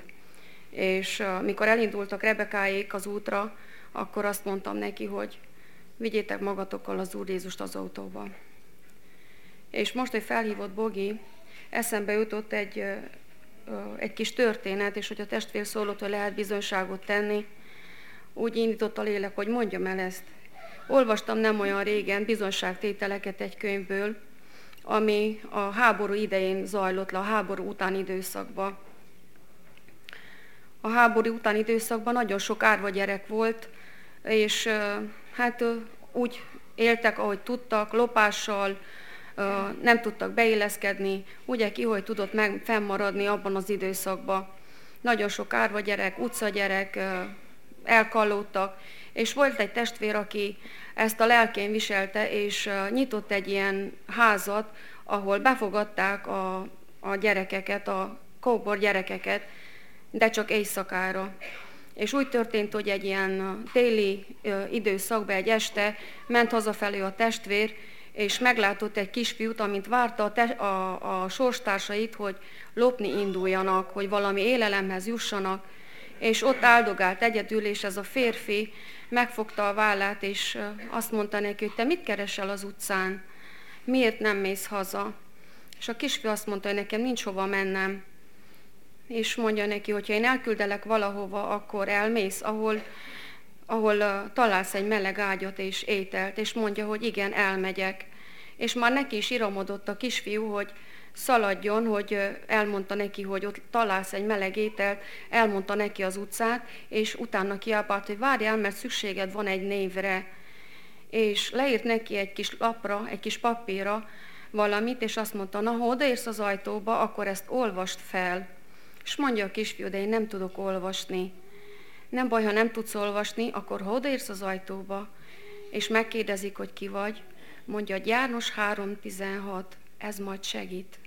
És mikor elindultak Rebekáék az útra, akkor azt mondtam neki, hogy vigyétek magatokkal az Úr Jézust az autóba. És most, hogy felhívott Bogi, eszembe jutott egy kis történet, és hogy a testvér szólott, hogy lehet bizonyságot tenni, úgy indított a lélek, hogy mondjam el ezt. Olvastam nem olyan régen bizonyságtételeket egy könyvből, ami a háború idején zajlott le, a háború utáni időszakban. A háború utáni időszakban nagyon sok árva gyerek volt, és hát úgy éltek, ahogy tudtak, lopással, nem tudtak beilleszkedni, ugye ki, hogy tudott fennmaradni abban az időszakban. Nagyon sok árva gyerek, utcagyerek elkallódtak, és volt egy testvér, aki ezt a lelkén viselte, és nyitott egy ilyen házat, ahol befogadták a gyerekeket, a kóbor gyerekeket, de csak éjszakára. És úgy történt, hogy egy ilyen téli időszakban, egy este ment hazafelé a testvér, és meglátott egy kisfiút, amint várta a sorstársait, hogy lopni induljanak, hogy valami élelemhez jussanak, és ott áldogált egyedül, és ez a férfi megfogta a vállát, és azt mondta neki, hogy te mit keresel az utcán? Miért nem mész haza? És a kisfiú azt mondta, hogy nekem nincs hova mennem. És mondja neki, hogy ha én elküldelek valahova, akkor elmész, ahol találsz egy meleg ágyat és ételt, és mondja, hogy igen, elmegyek. És már neki is iramodott a kisfiú, hogy szaladjon, hogy elmondta neki, hogy ott találsz egy meleg ételt, elmondta neki az utcát, és utána kiabált, hogy várjál, mert szükséged van egy névre. És leírt neki egy kis lapra, egy kis papírra valamit, és azt mondta, na, ha odaérsz az ajtóba, akkor ezt olvast fel. És mondja a kisfiú, de én nem tudok olvasni. Nem baj, ha nem tudsz olvasni, akkor ha odaérsz az ajtóba, és megkérdezik, hogy ki vagy, mondja, hogy János 3.16, ez majd segít.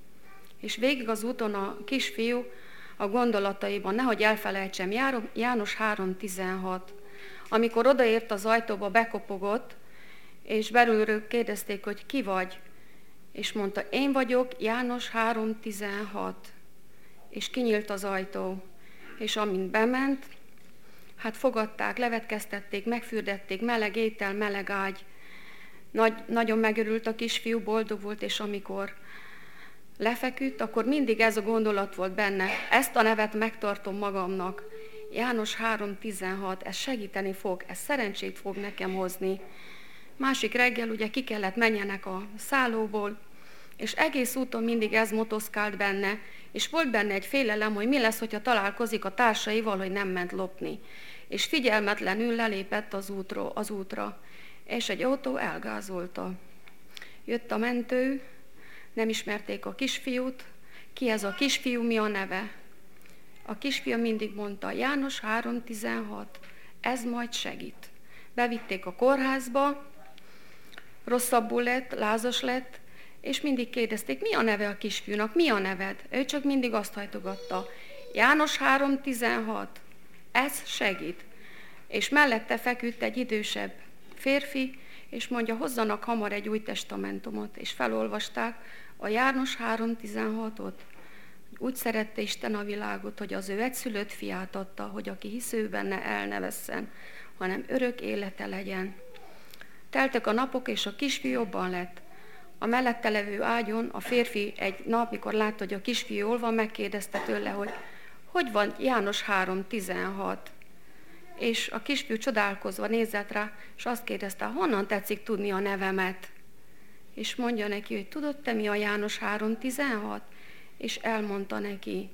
És végig az úton a kisfiú a gondolataiban, nehogy elfelejtsem, János 3.16. Amikor odaért az ajtóba, bekopogott, és belülről kérdezték, hogy ki vagy, és mondta, én vagyok, János 3.16. És kinyílt az ajtó, és amint bement, hát fogadták, levetkeztették, megfürdették, meleg étel, meleg ágy. Nagyon megörült a kisfiú, boldog volt, és amikor lefeküdt, akkor mindig ez a gondolat volt benne. Ezt a nevet megtartom magamnak. János 3.16, ez segíteni fog, ez szerencsét fog nekem hozni. Másik reggel ugye ki kellett menjenek a szállóból, és egész úton mindig ez motoszkált benne, és volt benne egy félelem, hogy mi lesz, hogyha találkozik a társaival, hogy nem ment lopni. És figyelmetlenül lelépett az útra, és egy autó elgázolta. Jött a mentő, nem ismerték a kisfiút, ki ez a kisfiú, mi a neve. A kisfiú mindig mondta, János 3.16, ez majd segít. Bevitték a kórházba, rosszabbul lett, lázas lett, és mindig kérdezték, mi a neve a kisfiúnak, mi a neved? Ő csak mindig azt hajtogatta, János 3.16, ez segít. És mellette feküdt egy idősebb férfi, és mondja, hozzanak hamar egy új testamentumot, és felolvasták a János 3.16-ot. Úgy szerette Isten a világot, hogy az ő egyszülött fiát adta, hogy aki hisz ő benne, el ne vesszen, hanem örök élete legyen. Teltek a napok, és a kisfiú jobban lett. A mellette levő ágyon a férfi egy nap, mikor látta, hogy a kisfiú jól van, megkérdezte tőle, hogy van János 3.16. És a kisfiú csodálkozva nézett rá, és azt kérdezte, honnan tetszik tudni a nevemet? És mondja neki, hogy tudod te mi a János 3.16? És elmondta neki.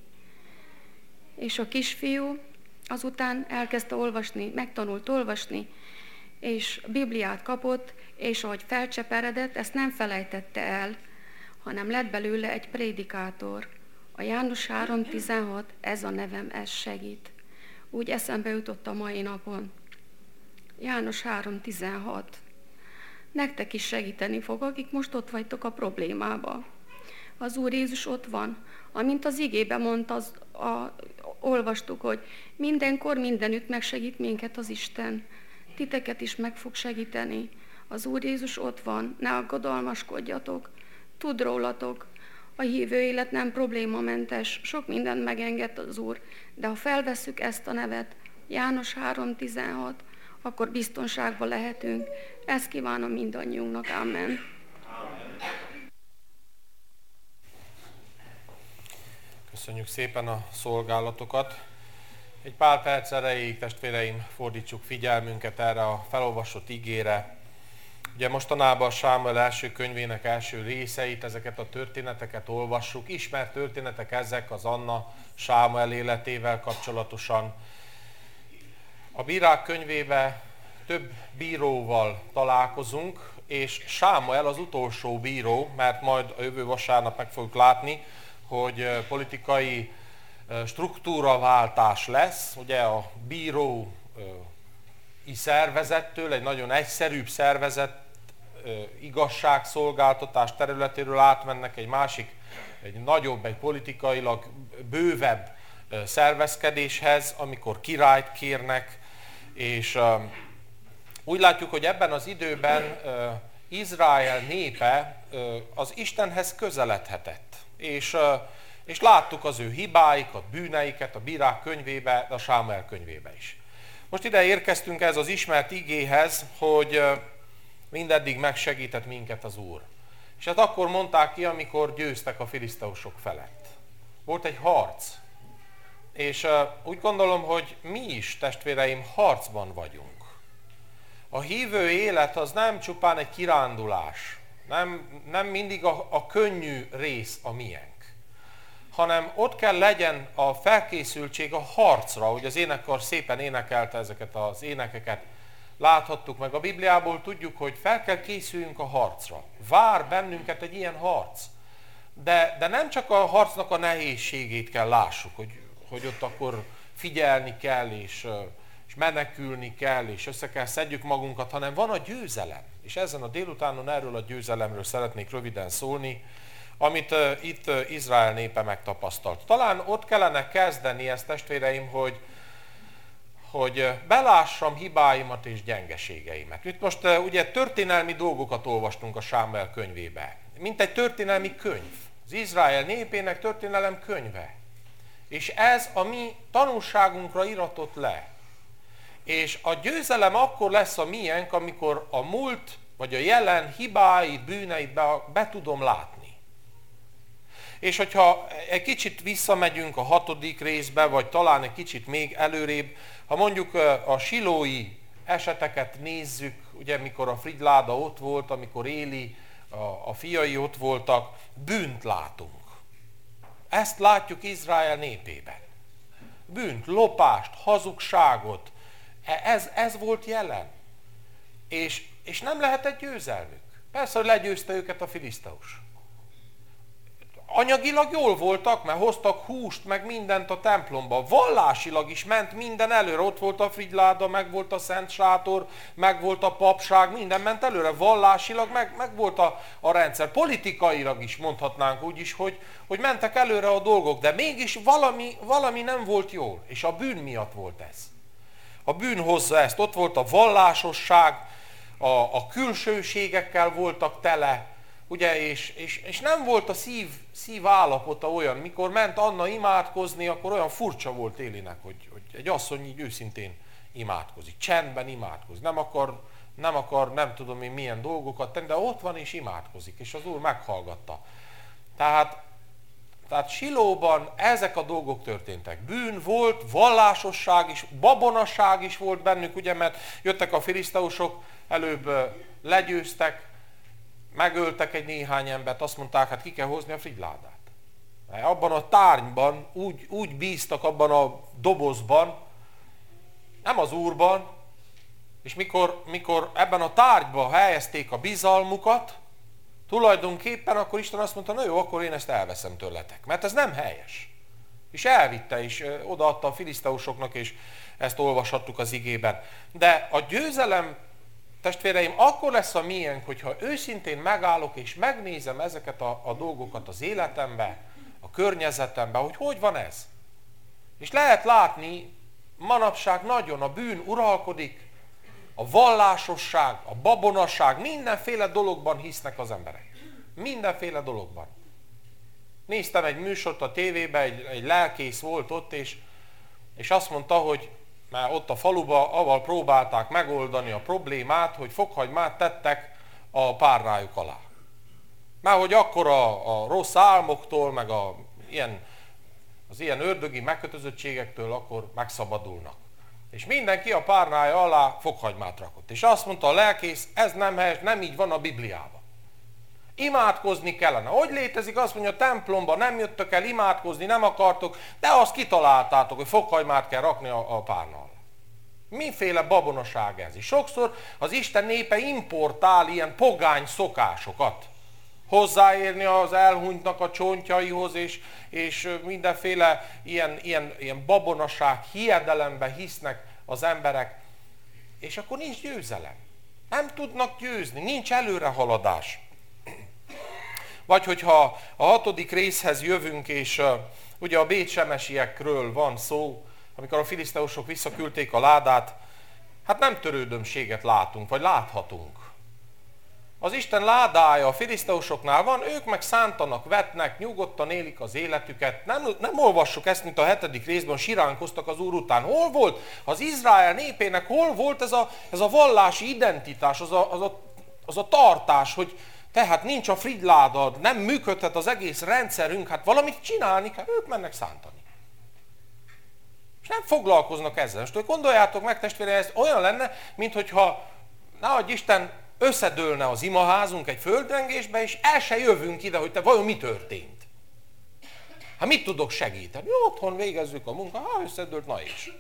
És a kisfiú azután elkezdte olvasni, megtanult olvasni, és Bibliát kapott, és ahogy felcseperedett, ezt nem felejtette el, hanem lett belőle egy prédikátor. A János 3.16, ez a nevem, ez segít. Úgy eszembe jutott a mai napon. János 3.16. Nektek is segíteni fog, akik most ott vagytok a problémába. Az Úr Jézus ott van, amint az igében mondta, olvastuk, hogy mindenkor, mindenütt megsegít minket az Isten. Titeket is meg fog segíteni. Az Úr Jézus ott van, ne aggodalmaskodjatok, tudd rólatok. A hívő élet nem problémamentes, sok mindent megenged az Úr, de ha felvesszük ezt a nevet, János 3.16, akkor biztonságban lehetünk. Ezt kívánom mindannyiunknak. Amen. Köszönjük szépen a szolgálatokat. Egy pár perc erejéig, testvéreim, fordítsuk figyelmünket erre a felolvasott igére. Ugye mostanában a Sámuel első könyvének első részeit, ezeket a történeteket olvassuk. Ismert történetek ezek az Anna Sámuel életével kapcsolatosan. A Bírák könyvébe több bíróval találkozunk, és Sámuel az utolsó bíró, mert majd a jövő vasárnap meg fogjuk látni, hogy politikai struktúraváltás lesz. Ugye a bírói szervezettől egy nagyon egyszerűbb szervezet, igazságszolgáltatás területéről átmennek egy másik, egy nagyobb, egy politikailag bővebb szervezkedéshez, amikor királyt kérnek, és úgy látjuk, hogy ebben az időben Izrael népe az Istenhez közeledhetett, és láttuk az ő hibáikat, bűneiket a Bírák könyvébe, de a Sámuel könyvébe is. Most ide érkeztünk ez az ismert igéhez, hogy mindeddig megsegített minket az Úr. És hát akkor mondták ki, amikor győztek a filiszteusok felett. Volt egy harc. És úgy gondolom, hogy mi is, testvéreim, harcban vagyunk. A hívő élet az nem csupán egy kirándulás, Nem mindig a könnyű rész a miénk, hanem ott kell legyen a felkészültség a harcra, hogy az énekkar szépen énekelte ezeket az énekeket. Láthattuk meg a Bibliából, tudjuk, hogy fel kell készüljünk a harcra. Vár bennünket egy ilyen harc. De nem csak a harcnak a nehézségét kell lássuk, hogy ott akkor figyelni kell, és menekülni kell, és össze kell szedjük magunkat, hanem van a győzelem. És ezen a délutánon erről a győzelemről szeretnék röviden szólni, amit itt Izrael népe megtapasztalt. Talán ott kellene kezdeni ezt, testvéreim, hogy belássam hibáimat és gyengeségeimet. Itt most ugye történelmi dolgokat olvastunk a Sámuel könyvébe. Mint egy történelmi könyv. Az Izrael népének történelem könyve. És ez a mi tanulságunkra iratott le. És a győzelem akkor lesz a miénk, amikor a múlt vagy a jelen hibáit, bűneit be tudom látni. És hogyha egy kicsit visszamegyünk a 6. részbe, vagy talán egy kicsit még előrébb, ha mondjuk a silói eseteket nézzük, ugye mikor a Frigyláda ott volt, amikor Éli, a fiai ott voltak, bűnt látunk. Ezt látjuk Izrael népében. Bűnt, lopást, hazugságot. Ez volt jelen. És nem lehetett győzelmük. Persze, hogy legyőzte őket a filiszteus. Anyagilag jól voltak, mert hoztak húst, meg mindent a templomba. Vallásilag is ment minden előre. Ott volt a Frigyláda, meg volt a Szent Sátor, meg volt a papság, minden ment előre. Vallásilag meg volt a rendszer. Politikailag is mondhatnánk úgy is, hogy mentek előre a dolgok, de mégis valami nem volt jól. És a bűn miatt volt ez. A bűn hozza ezt. Ott volt a vallásosság, a külsőségekkel voltak tele, ugye, és nem volt a szív állapota olyan, mikor ment Anna imádkozni, akkor olyan furcsa volt Élinek, hogy egy asszony így őszintén imádkozik, csendben imádkozik, nem akar nem tudom én milyen dolgokat tenni, de ott van és imádkozik, és az Úr meghallgatta. Tehát Silóban ezek a dolgok történtek. Bűn volt, vallásosság is, babonasság is volt bennük, ugye, mert jöttek a filiszteusok, előbb legyőztek, megöltek egy néhány embert, azt mondták, hát ki kell hozni a Frigyládát. Abban a tárgyban úgy bíztak abban a dobozban, nem az Úrban, és mikor ebben a tárgyban helyezték a bizalmukat, tulajdonképpen akkor Isten azt mondta, na jó, akkor én ezt elveszem tőletek, mert ez nem helyes. És elvitte, és odaadta a filiszteusoknak, és ezt olvashattuk az igében. De a győzelem, testvéreim, akkor lesz a miénk, hogyha őszintén megállok, és megnézem ezeket a dolgokat az életemben, a környezetemben, hogy van ez. És lehet látni, manapság nagyon a bűn uralkodik, a vallásosság, a babonasság, mindenféle dologban hisznek az emberek. Mindenféle dologban. Néztem egy műsort a tévében, egy lelkész volt ott, és azt mondta, hogy már ott a faluba avval próbálták megoldani a problémát, hogy fokhagymát tettek a párnájuk alá. Már hogy akkor a rossz álmoktól, meg az ilyen ördögi megkötözöttségektől akkor megszabadulnak. És mindenki a párnája alá fokhagymát rakott. És azt mondta a lelkész, ez nem helyes, nem így van a Bibliában. Imádkozni kellene. Hogy létezik, azt mondja, a templomban nem jöttök el imádkozni, nem akartok, de azt kitaláltátok, hogy fokhagymát kell rakni a párna alá. Miféle babonaság ez is? Sokszor az Isten népe importál ilyen pogány szokásokat. Hozzáérni az elhunytnak a csontjaihoz, és mindenféle ilyen babonaság, hiedelembe hisznek az emberek, és akkor nincs győzelem. Nem tudnak győzni, nincs előrehaladás. Vagy hogyha a 6. részhez jövünk, és ugye a bétsemesiekről van szó, amikor a filiszteusok visszaküldték a ládát, hát nem törődömséget látunk, vagy láthatunk. Az Isten ládája a filiszteusoknál van, ők meg szántanak, vetnek, nyugodtan élik az életüket. Nem olvassuk ezt, mint a 7. részben, siránkoztak az Úr után. Hol volt az Izrael népének, hol volt ez a vallási identitás, az a tartás, hogy tehát nincs a Frigyláda, nem működhet az egész rendszerünk, hát valamit csinálni kell, ők mennek szántani. És nem foglalkoznak ezzel. Most gondoljátok meg, testvére, ez olyan lenne, minthogyha, nehogy Isten összedőlne az imaházunk egy földrengésbe, és el se jövünk ide, hogy te vajon mi történt. Hát mit tudok segíteni? Jó, otthon végezzük a munkát, összedőlt, na is.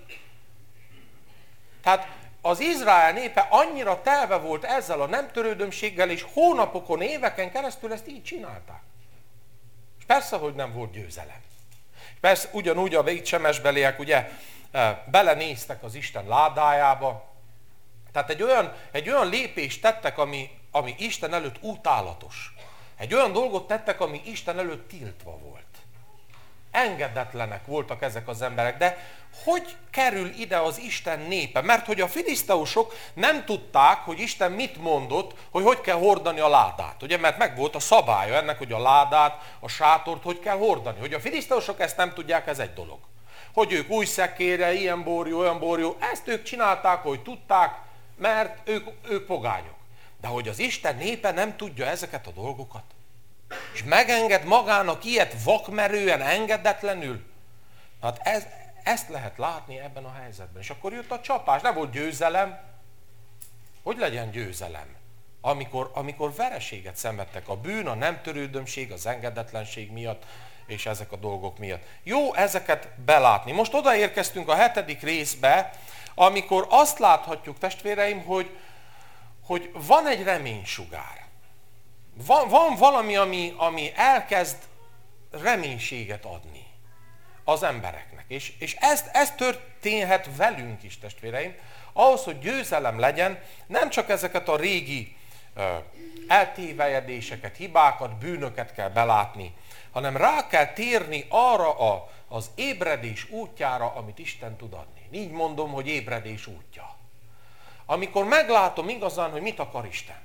Tehát az Izrael népe annyira telve volt ezzel a nem törődömséggel, és hónapokon, éveken keresztül ezt így csinálták. És persze, hogy nem volt győzelem. Persze ugyanúgy a védsemesbeliek ugye belenéztek az Isten ládájába. Tehát egy olyan lépést tettek, ami Isten előtt utálatos. Egy olyan dolgot tettek, ami Isten előtt tiltva volt. Engedetlenek voltak ezek az emberek, de hogy kerül ide az Isten népe? Mert hogy a filiszteusok nem tudták, hogy Isten mit mondott, hogy kell hordani a ládát. Ugye, mert meg volt a szabálya ennek, hogy a ládát, a sátort hogy kell hordani. Hogy a filiszteusok ezt nem tudják, ez egy dolog. Hogy ők új szekére, ilyen borjú, olyan borjú, ezt ők csinálták, hogy tudták, mert ők pogányok. De hogy az Isten népe nem tudja ezeket a dolgokat, és megenged magának ilyet vakmerően, engedetlenül, hát ezt lehet látni ebben a helyzetben. És akkor jött a csapás, nem volt győzelem. Hogy legyen győzelem? Amikor vereséget szenvedtek a bűn, a nem törődömség, az engedetlenség miatt, és ezek a dolgok miatt. Jó ezeket belátni. Most odaérkeztünk a 7. részbe, amikor azt láthatjuk, testvéreim, hogy van egy reménysugár. Van valami, ami elkezd reménységet adni az embereknek. És ez történhet velünk is, testvéreim. Ahhoz, hogy győzelem legyen, nem csak ezeket a régi eltévejedéseket, hibákat, bűnöket kell belátni, hanem rá kell térni arra az ébredés útjára, amit Isten tud adni. Így mondom, hogy ébredés útja. Amikor meglátom igazán, hogy mit akar Isten.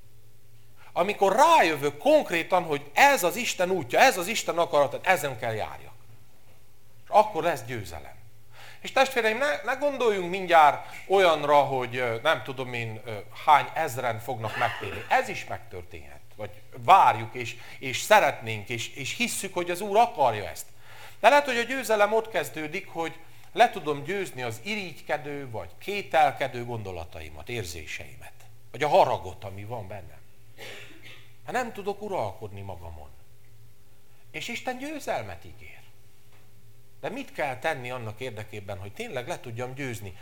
Amikor rájövök konkrétan, hogy ez az Isten útja, ez az Isten akarat, ezen kell járjak. És akkor lesz győzelem. És testvéreim, ne gondoljunk mindjárt olyanra, hogy nem tudom én hány ezren fognak megtérni. Ez is megtörténhet. Vagy várjuk, és szeretnénk, és hisszük, hogy az Úr akarja ezt. De lehet, hogy a győzelem ott kezdődik, hogy le tudom győzni az irigykedő, vagy kételkedő gondolataimat, érzéseimet. Vagy a haragot, ami van bennem. Hát nem tudok uralkodni magamon. És Isten győzelmet ígér. De mit kell tenni annak érdekében, hogy tényleg le tudjam győzni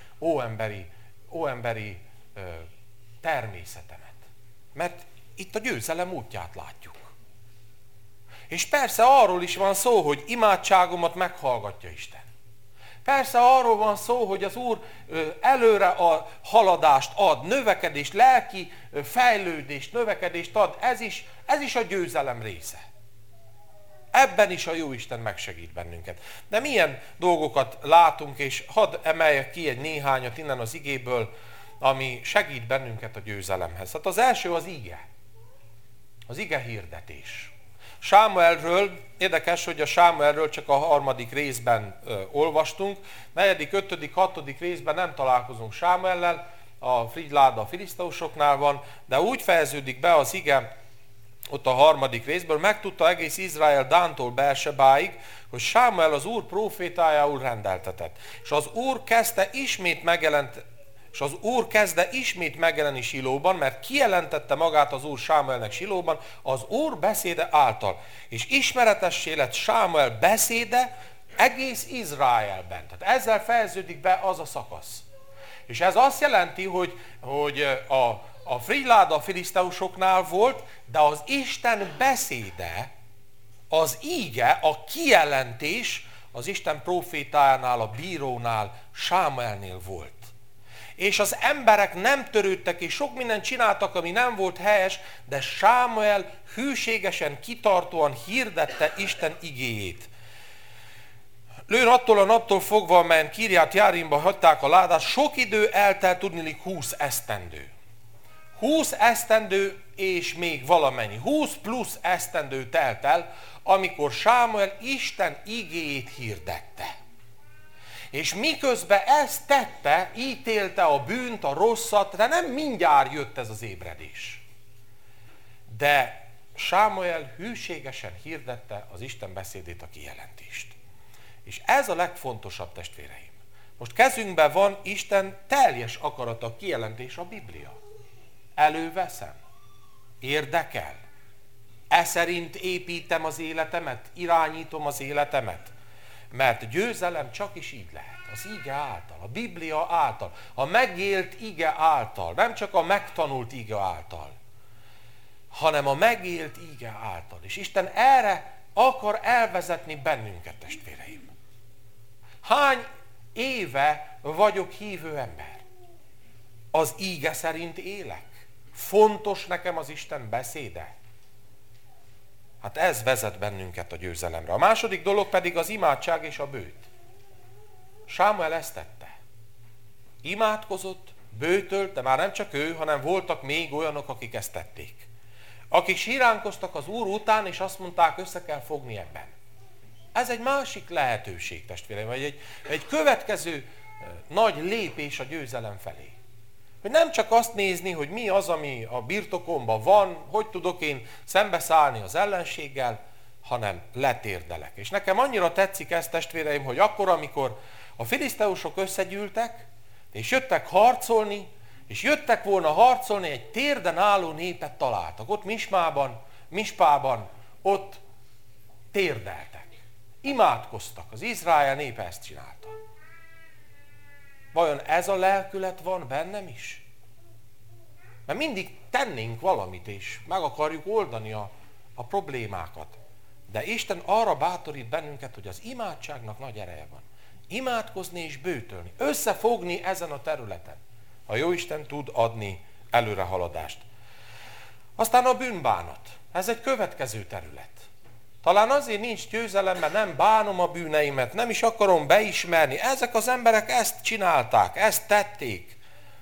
óemberi természetemet? Mert itt a győzelem útját látjuk. És persze arról is van szó, hogy imádságomat meghallgatja Isten. Persze arról van szó, hogy az Úr előre a haladást ad, növekedést, lelki fejlődést, növekedést ad. Ez is a győzelem része. Ebben is a Jóisten megsegít bennünket. De milyen dolgokat látunk, és hadd emeljek ki egy néhányat innen az igéből, ami segít bennünket a győzelemhez. Hát az első az ige. Az ige hirdetés. Sámuelről, érdekes, hogy a Sámuelről csak a 3. részben olvastunk, 4., 5., 6. részben nem találkozunk Sámuellel, a frigyláda a filiszteusoknál van, de úgy fejeződik be az ige, ott a 3. részből, megtudta egész Izrael Dántól Beersebáig, hogy Sámuel az Úr prófétájául rendeltetett. És az Úr kezdte ismét megjelenni Silóban, mert kijelentette magát az Úr Sámuelnek Silóban az Úr beszéde által. És ismeretessé lett Sámuel beszéde egész Izraelben. Tehát ezzel fejeződik be az a szakasz. És ez azt jelenti, hogy a frigyláda a filiszteusoknál volt, de az Isten beszéde, az íge, a kijelentés az Isten prófétájánál, a bírónál, Sámuelnél volt. És az emberek nem törődtek, és sok mindent csináltak, ami nem volt helyes, de Sámuel hűségesen, kitartóan hirdette Isten igéjét. Lőn attól a naptól fogva, amelyen Kirját Járimba hagyták a ládát, sok idő eltelt, tudniillik 20 esztendő. 20 esztendő és még valamennyi, 20 plusz esztendő telt el, amikor Sámuel Isten igéjét hirdette. És miközben ezt tette, ítélte a bűnt, a rosszat, de nem mindjárt jött ez az ébredés. De Sámuel hűségesen hirdette az Isten beszédét, a kijelentést. És ez a legfontosabb, testvéreim. Most kezünkben van Isten teljes akarata, kijelentés, a Biblia. előveszem? Érdekel? E szerint építem az életemet? Irányítom az életemet? Mert győzelem csak is így lehet. Az ige által, a Biblia által, a megélt ige által, nem csak a megtanult ige által, hanem a megélt ige által. És Isten erre akar elvezetni bennünket, testvéreim. Hány éve vagyok hívő ember? Az íge szerint élek? Fontos nekem az Isten beszéde? Hát ez vezet bennünket a győzelemre. A második dolog pedig az imádság és a bőt. Sámuel ezt tette. Imádkozott, bőtölt, de már nem csak ő, hanem voltak még olyanok, akik ezt tették. Akik síránkoztak az Úr után, és azt mondták, össze kell fogni ebben. Ez egy másik lehetőség, testvéreim, vagy egy következő nagy lépés a győzelem felé. Hogy nem csak azt nézni, hogy mi az, ami a birtokomban van, hogy tudok én szembeszállni az ellenséggel, hanem letérdelek. És nekem annyira tetszik ez, testvéreim, hogy akkor, amikor a filiszteusok összegyűltek, és jöttek harcolni, és jöttek volna harcolni, egy térden álló népet találtak. Ott Mispában, ott térdeltek. Imádkoztak. Az Izrael népe ezt csinálta. Vajon ez a lelkület van bennem is? Mert mindig tennénk valamit, és meg akarjuk oldani a problémákat. De Isten arra bátorít bennünket, hogy az imádságnak nagy ereje van. Imádkozni és bőtölni, összefogni ezen a területen. A Jóisten tud adni előrehaladást. Aztán a bűnbánat. Ez egy következő terület. Talán azért nincs győzelem, mert nem bánom a bűneimet, nem is akarom beismerni. Ezek az emberek ezt csinálták, ezt tették.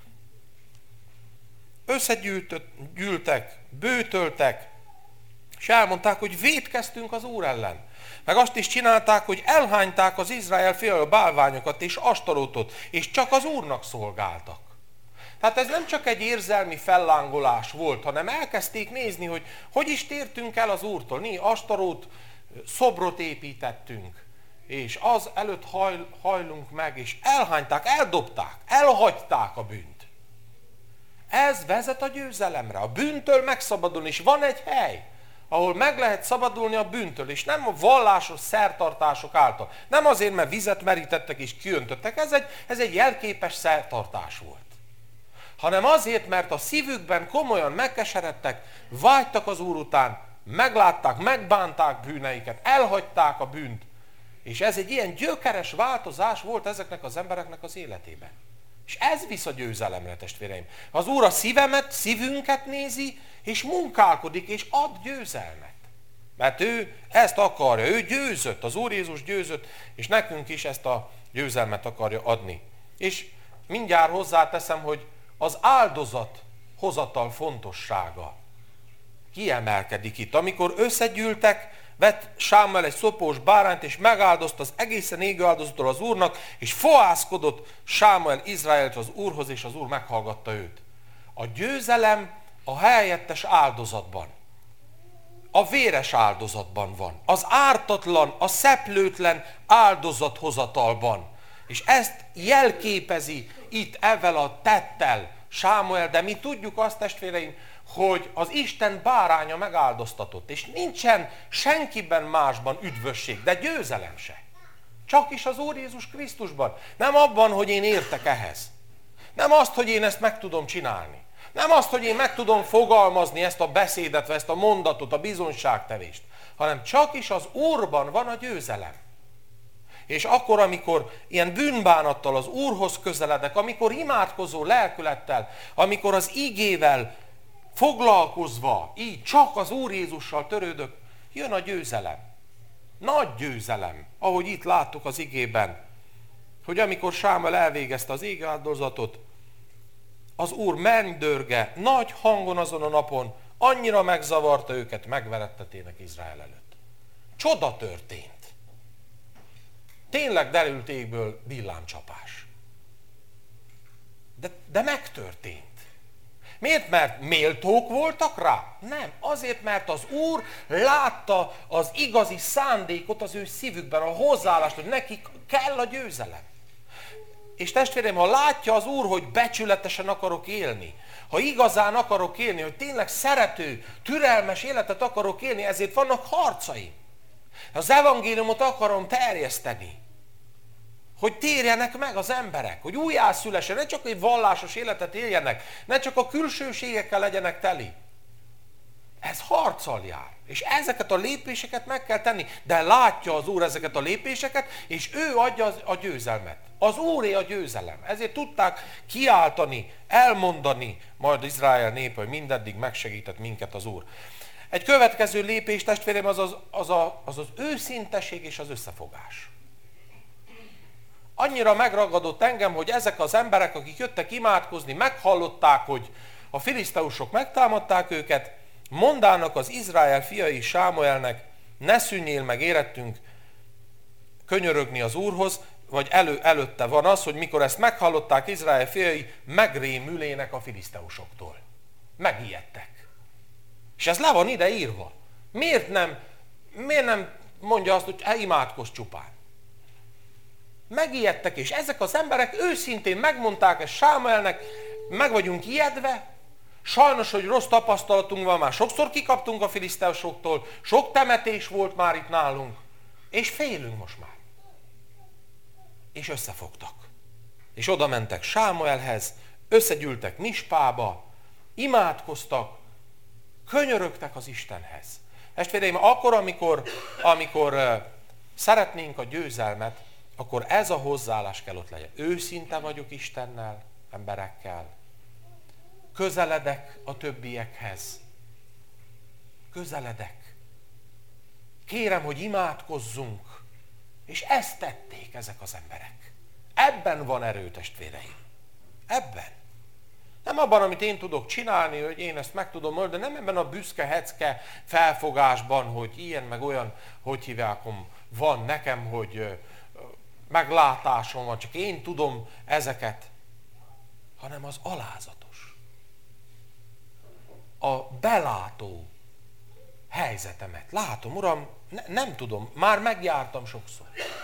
Összegyűltek, bőtöltek, és elmondták, hogy vétkeztünk az Úr ellen. Meg azt is csinálták, hogy elhányták az Izrael fél bálványokat és Astarótot, és csak az Úrnak szolgáltak. Tehát ez nem csak egy érzelmi fellángolás volt, hanem elkezdték nézni, hogy is tértünk el az Úrtól. Mi Astarót szobrot építettünk, és az előtt hajlunk meg, és elhányták, eldobták, elhagyták a bűnt. Ez vezet a győzelemre, a bűntől megszabadulni, és van egy hely, ahol meg lehet szabadulni a bűntől, és nem a vallásos szertartások által. Nem azért, mert vizet merítettek és kiöntöttek, ez egy jelképes szertartás volt. Hanem azért, mert a szívükben komolyan megkeseredtek, vágytak az Úr után, meglátták, megbánták bűneiket, elhagyták a bűnt. És ez egy ilyen gyökeres változás volt ezeknek az embereknek az életében. És ez visz a győzelemre, testvéreim. Az Úr a szívünket nézi, és munkálkodik, és ad győzelmet. Mert ő ezt akarja, ő győzött, az Úr Jézus győzött, és nekünk is ezt a győzelmet akarja adni. És mindjárt hozzáteszem, hogy az áldozathozatal fontossága kiemelkedik itt. Amikor összegyűltek, vett Sámuel egy szopós bárányt, és megáldozta az egészen égő áldozattól az Úrnak, és fohászkodott Sámuel Izraelt az Úrhoz, és az Úr meghallgatta őt. A győzelem a helyettes áldozatban, a véres áldozatban van, az ártatlan, a szeplőtlen áldozathozatalban. És ezt jelképezi itt ezzel a tettel Sámuel, de mi tudjuk azt, testvéreim, hogy az Isten báránya megáldoztatott, és nincsen senkiben másban üdvösség, de győzelem se. Csak is az Úr Jézus Krisztusban. Nem abban, hogy én értek ehhez. Nem azt, hogy én ezt meg tudom csinálni. Nem azt, hogy én meg tudom fogalmazni ezt a beszédet, vagy ezt a mondatot, a bizonyságtevést, hanem csak is az Úrban van a győzelem. És akkor, amikor ilyen bűnbánattal az Úrhoz közeledek, amikor imádkozó lelkülettel, amikor az igével foglalkozva, így csak az Úr Jézussal törődök, jön a győzelem. Nagy győzelem, ahogy itt láttuk az igében, hogy amikor Sámuel elvégezte az égáldozatot, az Úr mennydörge nagy hangon azon a napon, annyira megzavarta őket, megverettetének Izrael előtt. Csoda történt. Tényleg derült égből villámcsapás. De megtörtént. Miért? Mert méltók voltak rá? Nem. Azért, mert az Úr látta az igazi szándékot az ő szívükben, a hozzáállást, hogy nekik kell a győzelem. és testvéreim, ha látja az Úr, hogy becsületesen akarok élni, ha igazán akarok élni, hogy tényleg szerető, türelmes életet akarok élni, ezért vannak harcaim. Az evangéliumot akarom terjeszteni, hogy térjenek meg az emberek, hogy újjászülessenek, ne csak egy vallásos életet éljenek, ne csak a külsőségekkel legyenek teli. Ez harccal jár, és ezeket a lépéseket meg kell tenni, de látja az Úr ezeket a lépéseket, és ő adja a győzelmet. Az Úré a győzelem. Ezért tudták kiáltani, elmondani majd Izrael népe, hogy mindeddig megsegített minket az Úr. Egy következő lépés, testvérem, az őszinteség és az összefogás. Annyira megragadott engem, hogy ezek az emberek, akik jöttek imádkozni, meghallották, hogy a filiszteusok megtámadták őket, mondának az Izrael fiai Sámuelnek, ne szűnjél meg, érettünk könyörögni az Úrhoz, vagy előtte van az, hogy mikor ezt meghallották Izrael fiai, megrémülének a filiszteusoktól. Megijedtek. És ez le van ide írva. Miért nem mondja azt, hogy imádkozz csupán? Megijedtek, és ezek az emberek őszintén megmondták ezt Sámuelnek, meg vagyunk ijedve, sajnos, hogy rossz tapasztalatunk van, már sokszor kikaptunk a filiszteusoktól, sok temetés volt már itt nálunk, és félünk most már. És összefogtak. És oda mentek Sámuelhez, összegyűltek Mispába, imádkoztak, könyörögtek az Istenhez. Testvéreim, akkor, amikor szeretnénk a győzelmet, akkor ez a hozzáállás kell ott legyen. Őszinte vagyok Istennel, emberekkel. Közeledek a többiekhez. Közeledek. Kérem, hogy imádkozzunk. És ezt tették ezek az emberek. Ebben van erő, testvéreim. Ebben. Nem abban, amit én tudok csinálni, hogy én ezt meg tudom oldani, de nem ebben a büszke, hecke felfogásban, hogy ilyen meg olyan, hogy hívják, van nekem, hogy meglátásom van, csak én tudom ezeket, hanem az alázatos. A belátó helyzetemet. Látom, Uram, nem tudom, már megjártam sokszor.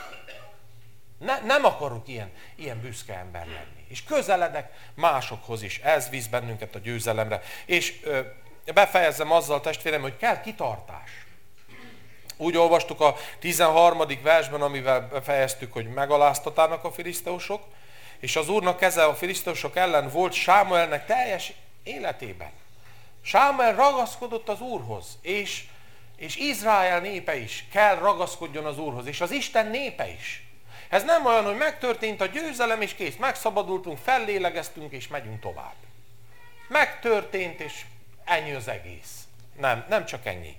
Nem akarok ilyen büszke ember lenni. És közeledek másokhoz is. Ez visz bennünket a győzelemre. És befejezzem azzal, testvérem, hogy kell kitartás. Úgy olvastuk a 13. versben, amivel befejeztük, hogy megaláztatának a filiszteusok, és az Úrnak keze a filiszteusok ellen volt Sámuelnek teljes életében. Sámuel ragaszkodott az Úrhoz, és Izrael népe is kell ragaszkodjon az Úrhoz, és az Isten népe is. Ez nem olyan, hogy megtörtént a győzelem, és kész, megszabadultunk, fellélegeztünk, és megyünk tovább. Megtörtént, és ennyi az egész. Nem csak ennyi.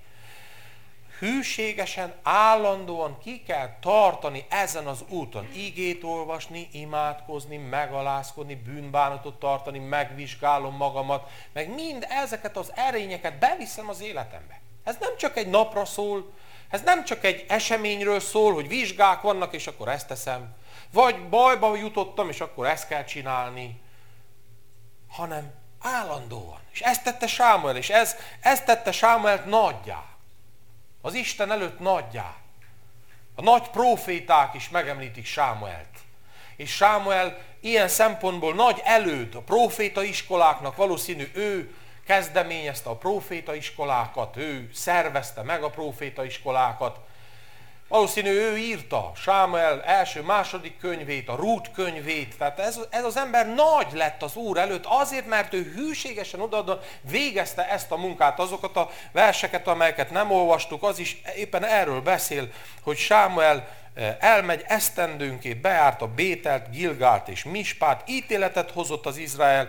Hűségesen, állandóan ki kell tartani ezen az úton. Igét olvasni, imádkozni, megalázkodni, bűnbánatot tartani, megvizsgálom magamat, meg mind ezeket az erényeket beviszem az életembe. Ez nem csak egy napra szól, ez nem csak egy eseményről szól, hogy vizsgák vannak, és akkor ezt teszem, vagy bajba jutottam, és akkor ezt kell csinálni, hanem állandóan. És ezt tette Sámuel, és ez tette Sámuelt nagyjá. Az Isten előtt nagyjá. A nagy próféták is megemlítik Sámuelt. És Sámuel ilyen szempontból nagy előd a prófétaiskoláknak, valószínű ő kezdeményezte a prófétaiskolákat, ő szervezte meg a prófétaiskolákat. Valószínű ő írta Sámuel első-második könyvét, a Rút könyvét, tehát ez az ember nagy lett az Úr előtt azért, mert ő hűségesen odaadva végezte ezt a munkát. Azokat a verseket, amelyeket nem olvastuk, az is éppen erről beszél, hogy Sámuel elmegy esztendőnként, bejárta Bételt, Gilgált és Mispát, ítéletet hozott az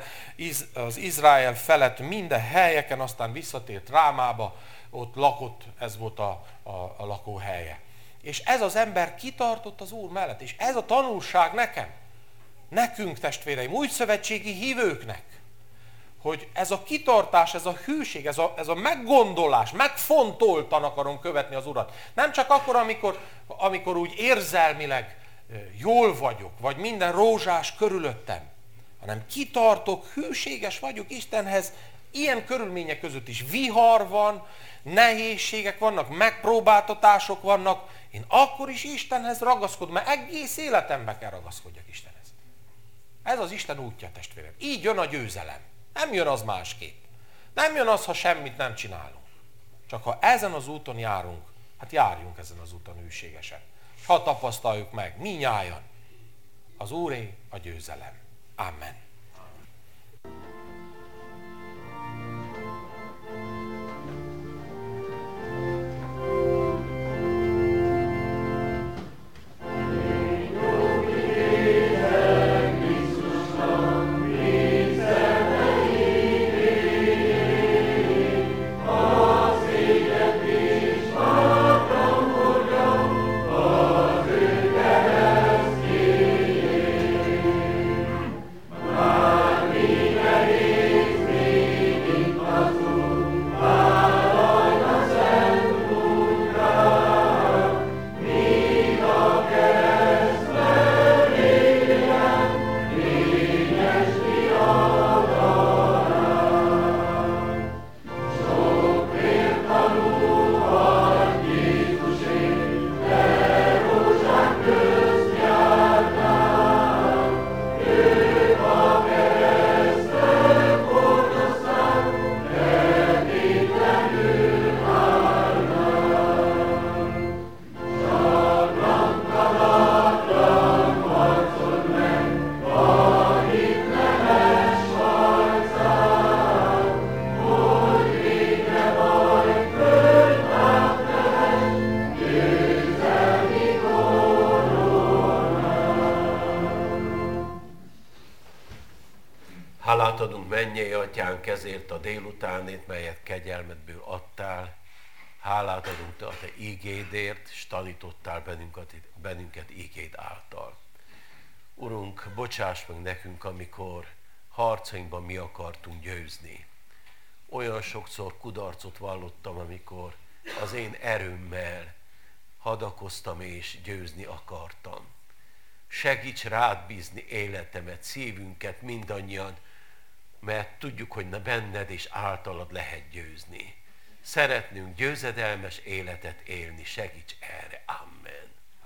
Izrael felett minden helyeken, aztán visszatért Rámába, ott lakott, ez volt a lakóhelye. És ez az ember kitartott az Úr mellett, és ez a tanulság nekünk testvéreim, újszövetségi hívőknek, hogy ez a kitartás, ez a hűség, ez a meggondolás, megfontoltan akarom követni az Urat. Nem csak akkor, amikor úgy érzelmileg jól vagyok, vagy minden rózsás körülöttem, hanem kitartok, hűséges vagyok Istenhez, ilyen körülmények között is vihar van, nehézségek vannak, megpróbáltatások vannak, én akkor is Istenhez ragaszkodom, mert egész életemben kell ragaszkodjak Istenhez. Ez az Isten útja, testvérem. Így jön a győzelem. Nem jön az másképp. Nem jön az, ha semmit nem csinálunk. Csak ha ezen az úton járunk, hát járjunk ezen az úton hűségesen. Ha tapasztaljuk meg, minnyájan, az Úré a győzelem. Amen. Hálát adunk, mennyei Atyánk, ezért a délutánért, melyet kegyelmedből adtál. Hálát adunk a te ígédért, és tanítottál bennünket ígéd által. Urunk, bocsáss meg nekünk, amikor harcainkban mi akartunk győzni. Olyan sokszor kudarcot vallottam, amikor az én erőmmel hadakoztam és győzni akartam. Segíts rád bízni életemet, szívünket mindannyian, mert tudjuk, hogy benned és általad lehet győzni. Szeretnünk győzedelmes életet élni, segíts erre. Amen.